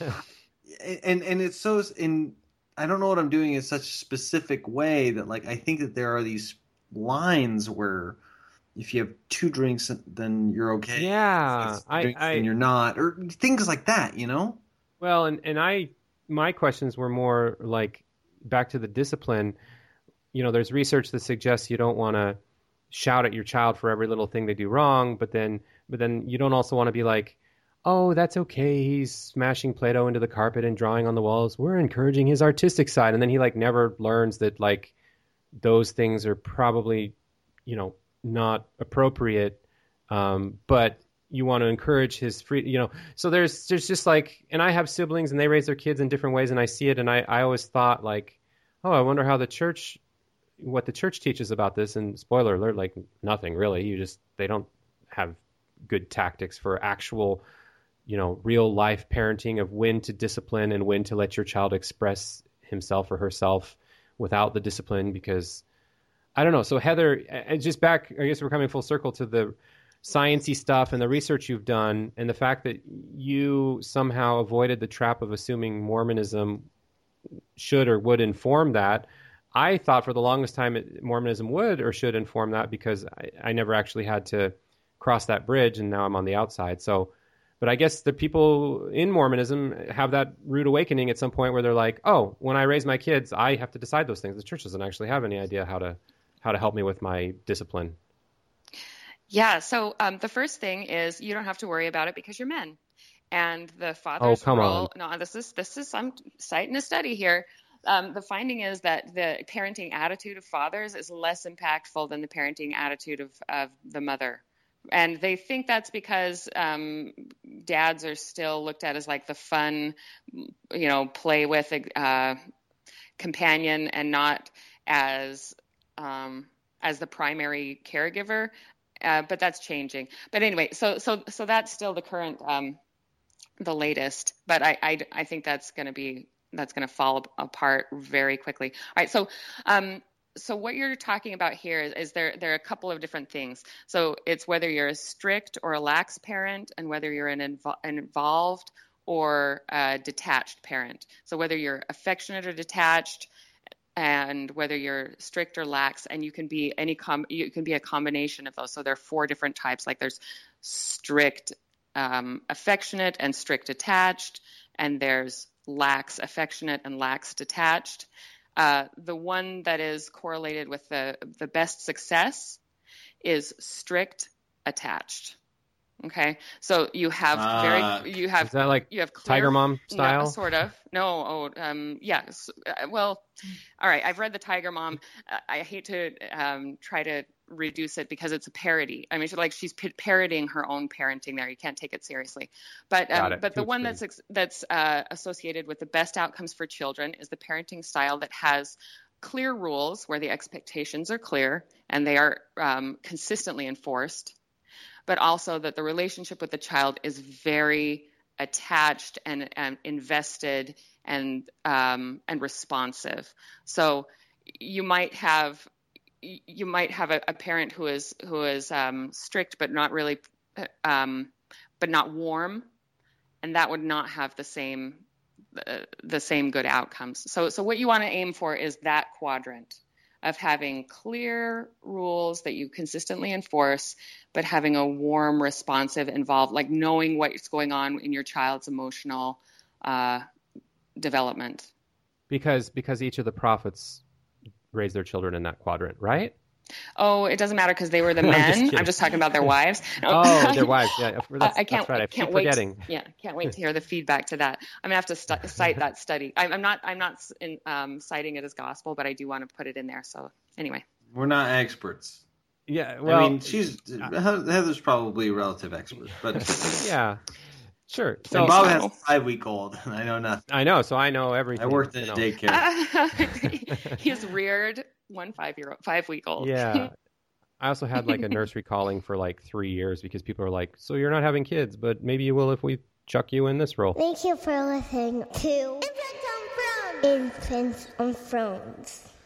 and it's so I don't know what I'm doing in such a specific way that like I think that there are these lines where if you have 2 drinks then you're okay. Yeah, and you're not, or things like that, Well, and my questions were more like back to the discipline. There's research that suggests you don't want to shout at your child for every little thing they do wrong, but then you don't also want to be like, oh, that's okay, he's smashing Play-Doh into the carpet and drawing on the walls. We're encouraging his artistic side. And then he like never learns that like those things are probably, not appropriate. But you want to encourage his free, so there's just like, and I have siblings and they raise their kids in different ways and I see it. And I always thought like, oh, I wonder how what the church teaches about this. And spoiler alert, like nothing really. They don't have good tactics for actual, real life parenting of when to discipline and when to let your child express himself or herself without the discipline, because I don't know. So Heather, just back, I guess we're coming full circle to the sciencey stuff and the research you've done and the fact that you somehow avoided the trap of assuming Mormonism should or would inform that. I thought for the longest time Mormonism would or should inform that because I never actually had to cross that bridge, and now I'm on the outside. So, but I guess the people in Mormonism have that rude awakening at some point where they're like, oh, when I raise my kids, I have to decide those things. The church doesn't actually have any idea how to help me with my discipline. Yeah. So the first thing is you don't have to worry about it because you're men, and the father's role. No, this is I'm citing a study here. The finding is that the parenting attitude of fathers is less impactful than the parenting attitude of the mother. And they think that's because dads are still looked at as like the fun, play with companion and not as the primary caregiver. But that's changing. But anyway, so that's still the current, the latest. But I think that's going to fall apart very quickly. All right, so what you're talking about here is there are a couple of different things. So it's whether you're a strict or a lax parent, and whether you're an involved or a detached parent. So whether you're affectionate or detached, and whether you're strict or lax, and you can be you can be a combination of those. So there are 4 different types. Like there's strict affectionate and strict attached, and there's lax affectionate and lax detached. The one that is correlated with the best success is strict attached. Okay, so you have is that like you have clear, Tiger Mom style? No, sort of. No, yes. Well, all right. I've read the Tiger Mom. I hate to try to reduce it because it's a parody. I mean, she's parodying her own parenting there. You can't take it seriously. But the one that's associated with the best outcomes for children is the parenting style that has clear rules where the expectations are clear and they are consistently enforced, but also that the relationship with the child is very attached and invested and responsive. So you might have a parent who is strict but not really but not warm, and that would not have the same the same good outcomes. So what you want to aim for is that quadrant of having clear rules that you consistently enforce, but having a warm, responsive, involved, like knowing what's going on in your child's emotional development. Because each of the prophets raised their children in that quadrant, right? Oh, it doesn't matter because they were the men. I'm just talking about their wives. No. Oh, their wives. Yeah, I can't. That's right. I can't keep wait. forgetting. Can't wait to hear the feedback to that. I'm gonna have to cite that study. I'm not citing it as gospel, but I do want to put it in there. So anyway, we're not experts. Yeah. Well, I mean, Heather's probably a relative expert, but yeah. Sure. So and Bob has a 5-week-old, and I know nothing. I know, so I know everything. I worked in a daycare. He's reared one 5-week-old. Yeah. I also had like a nursery calling for like 3 years because people are like, so you're not having kids, but maybe you will if we chuck you in this role. Thank you for listening to Infants on Thrones.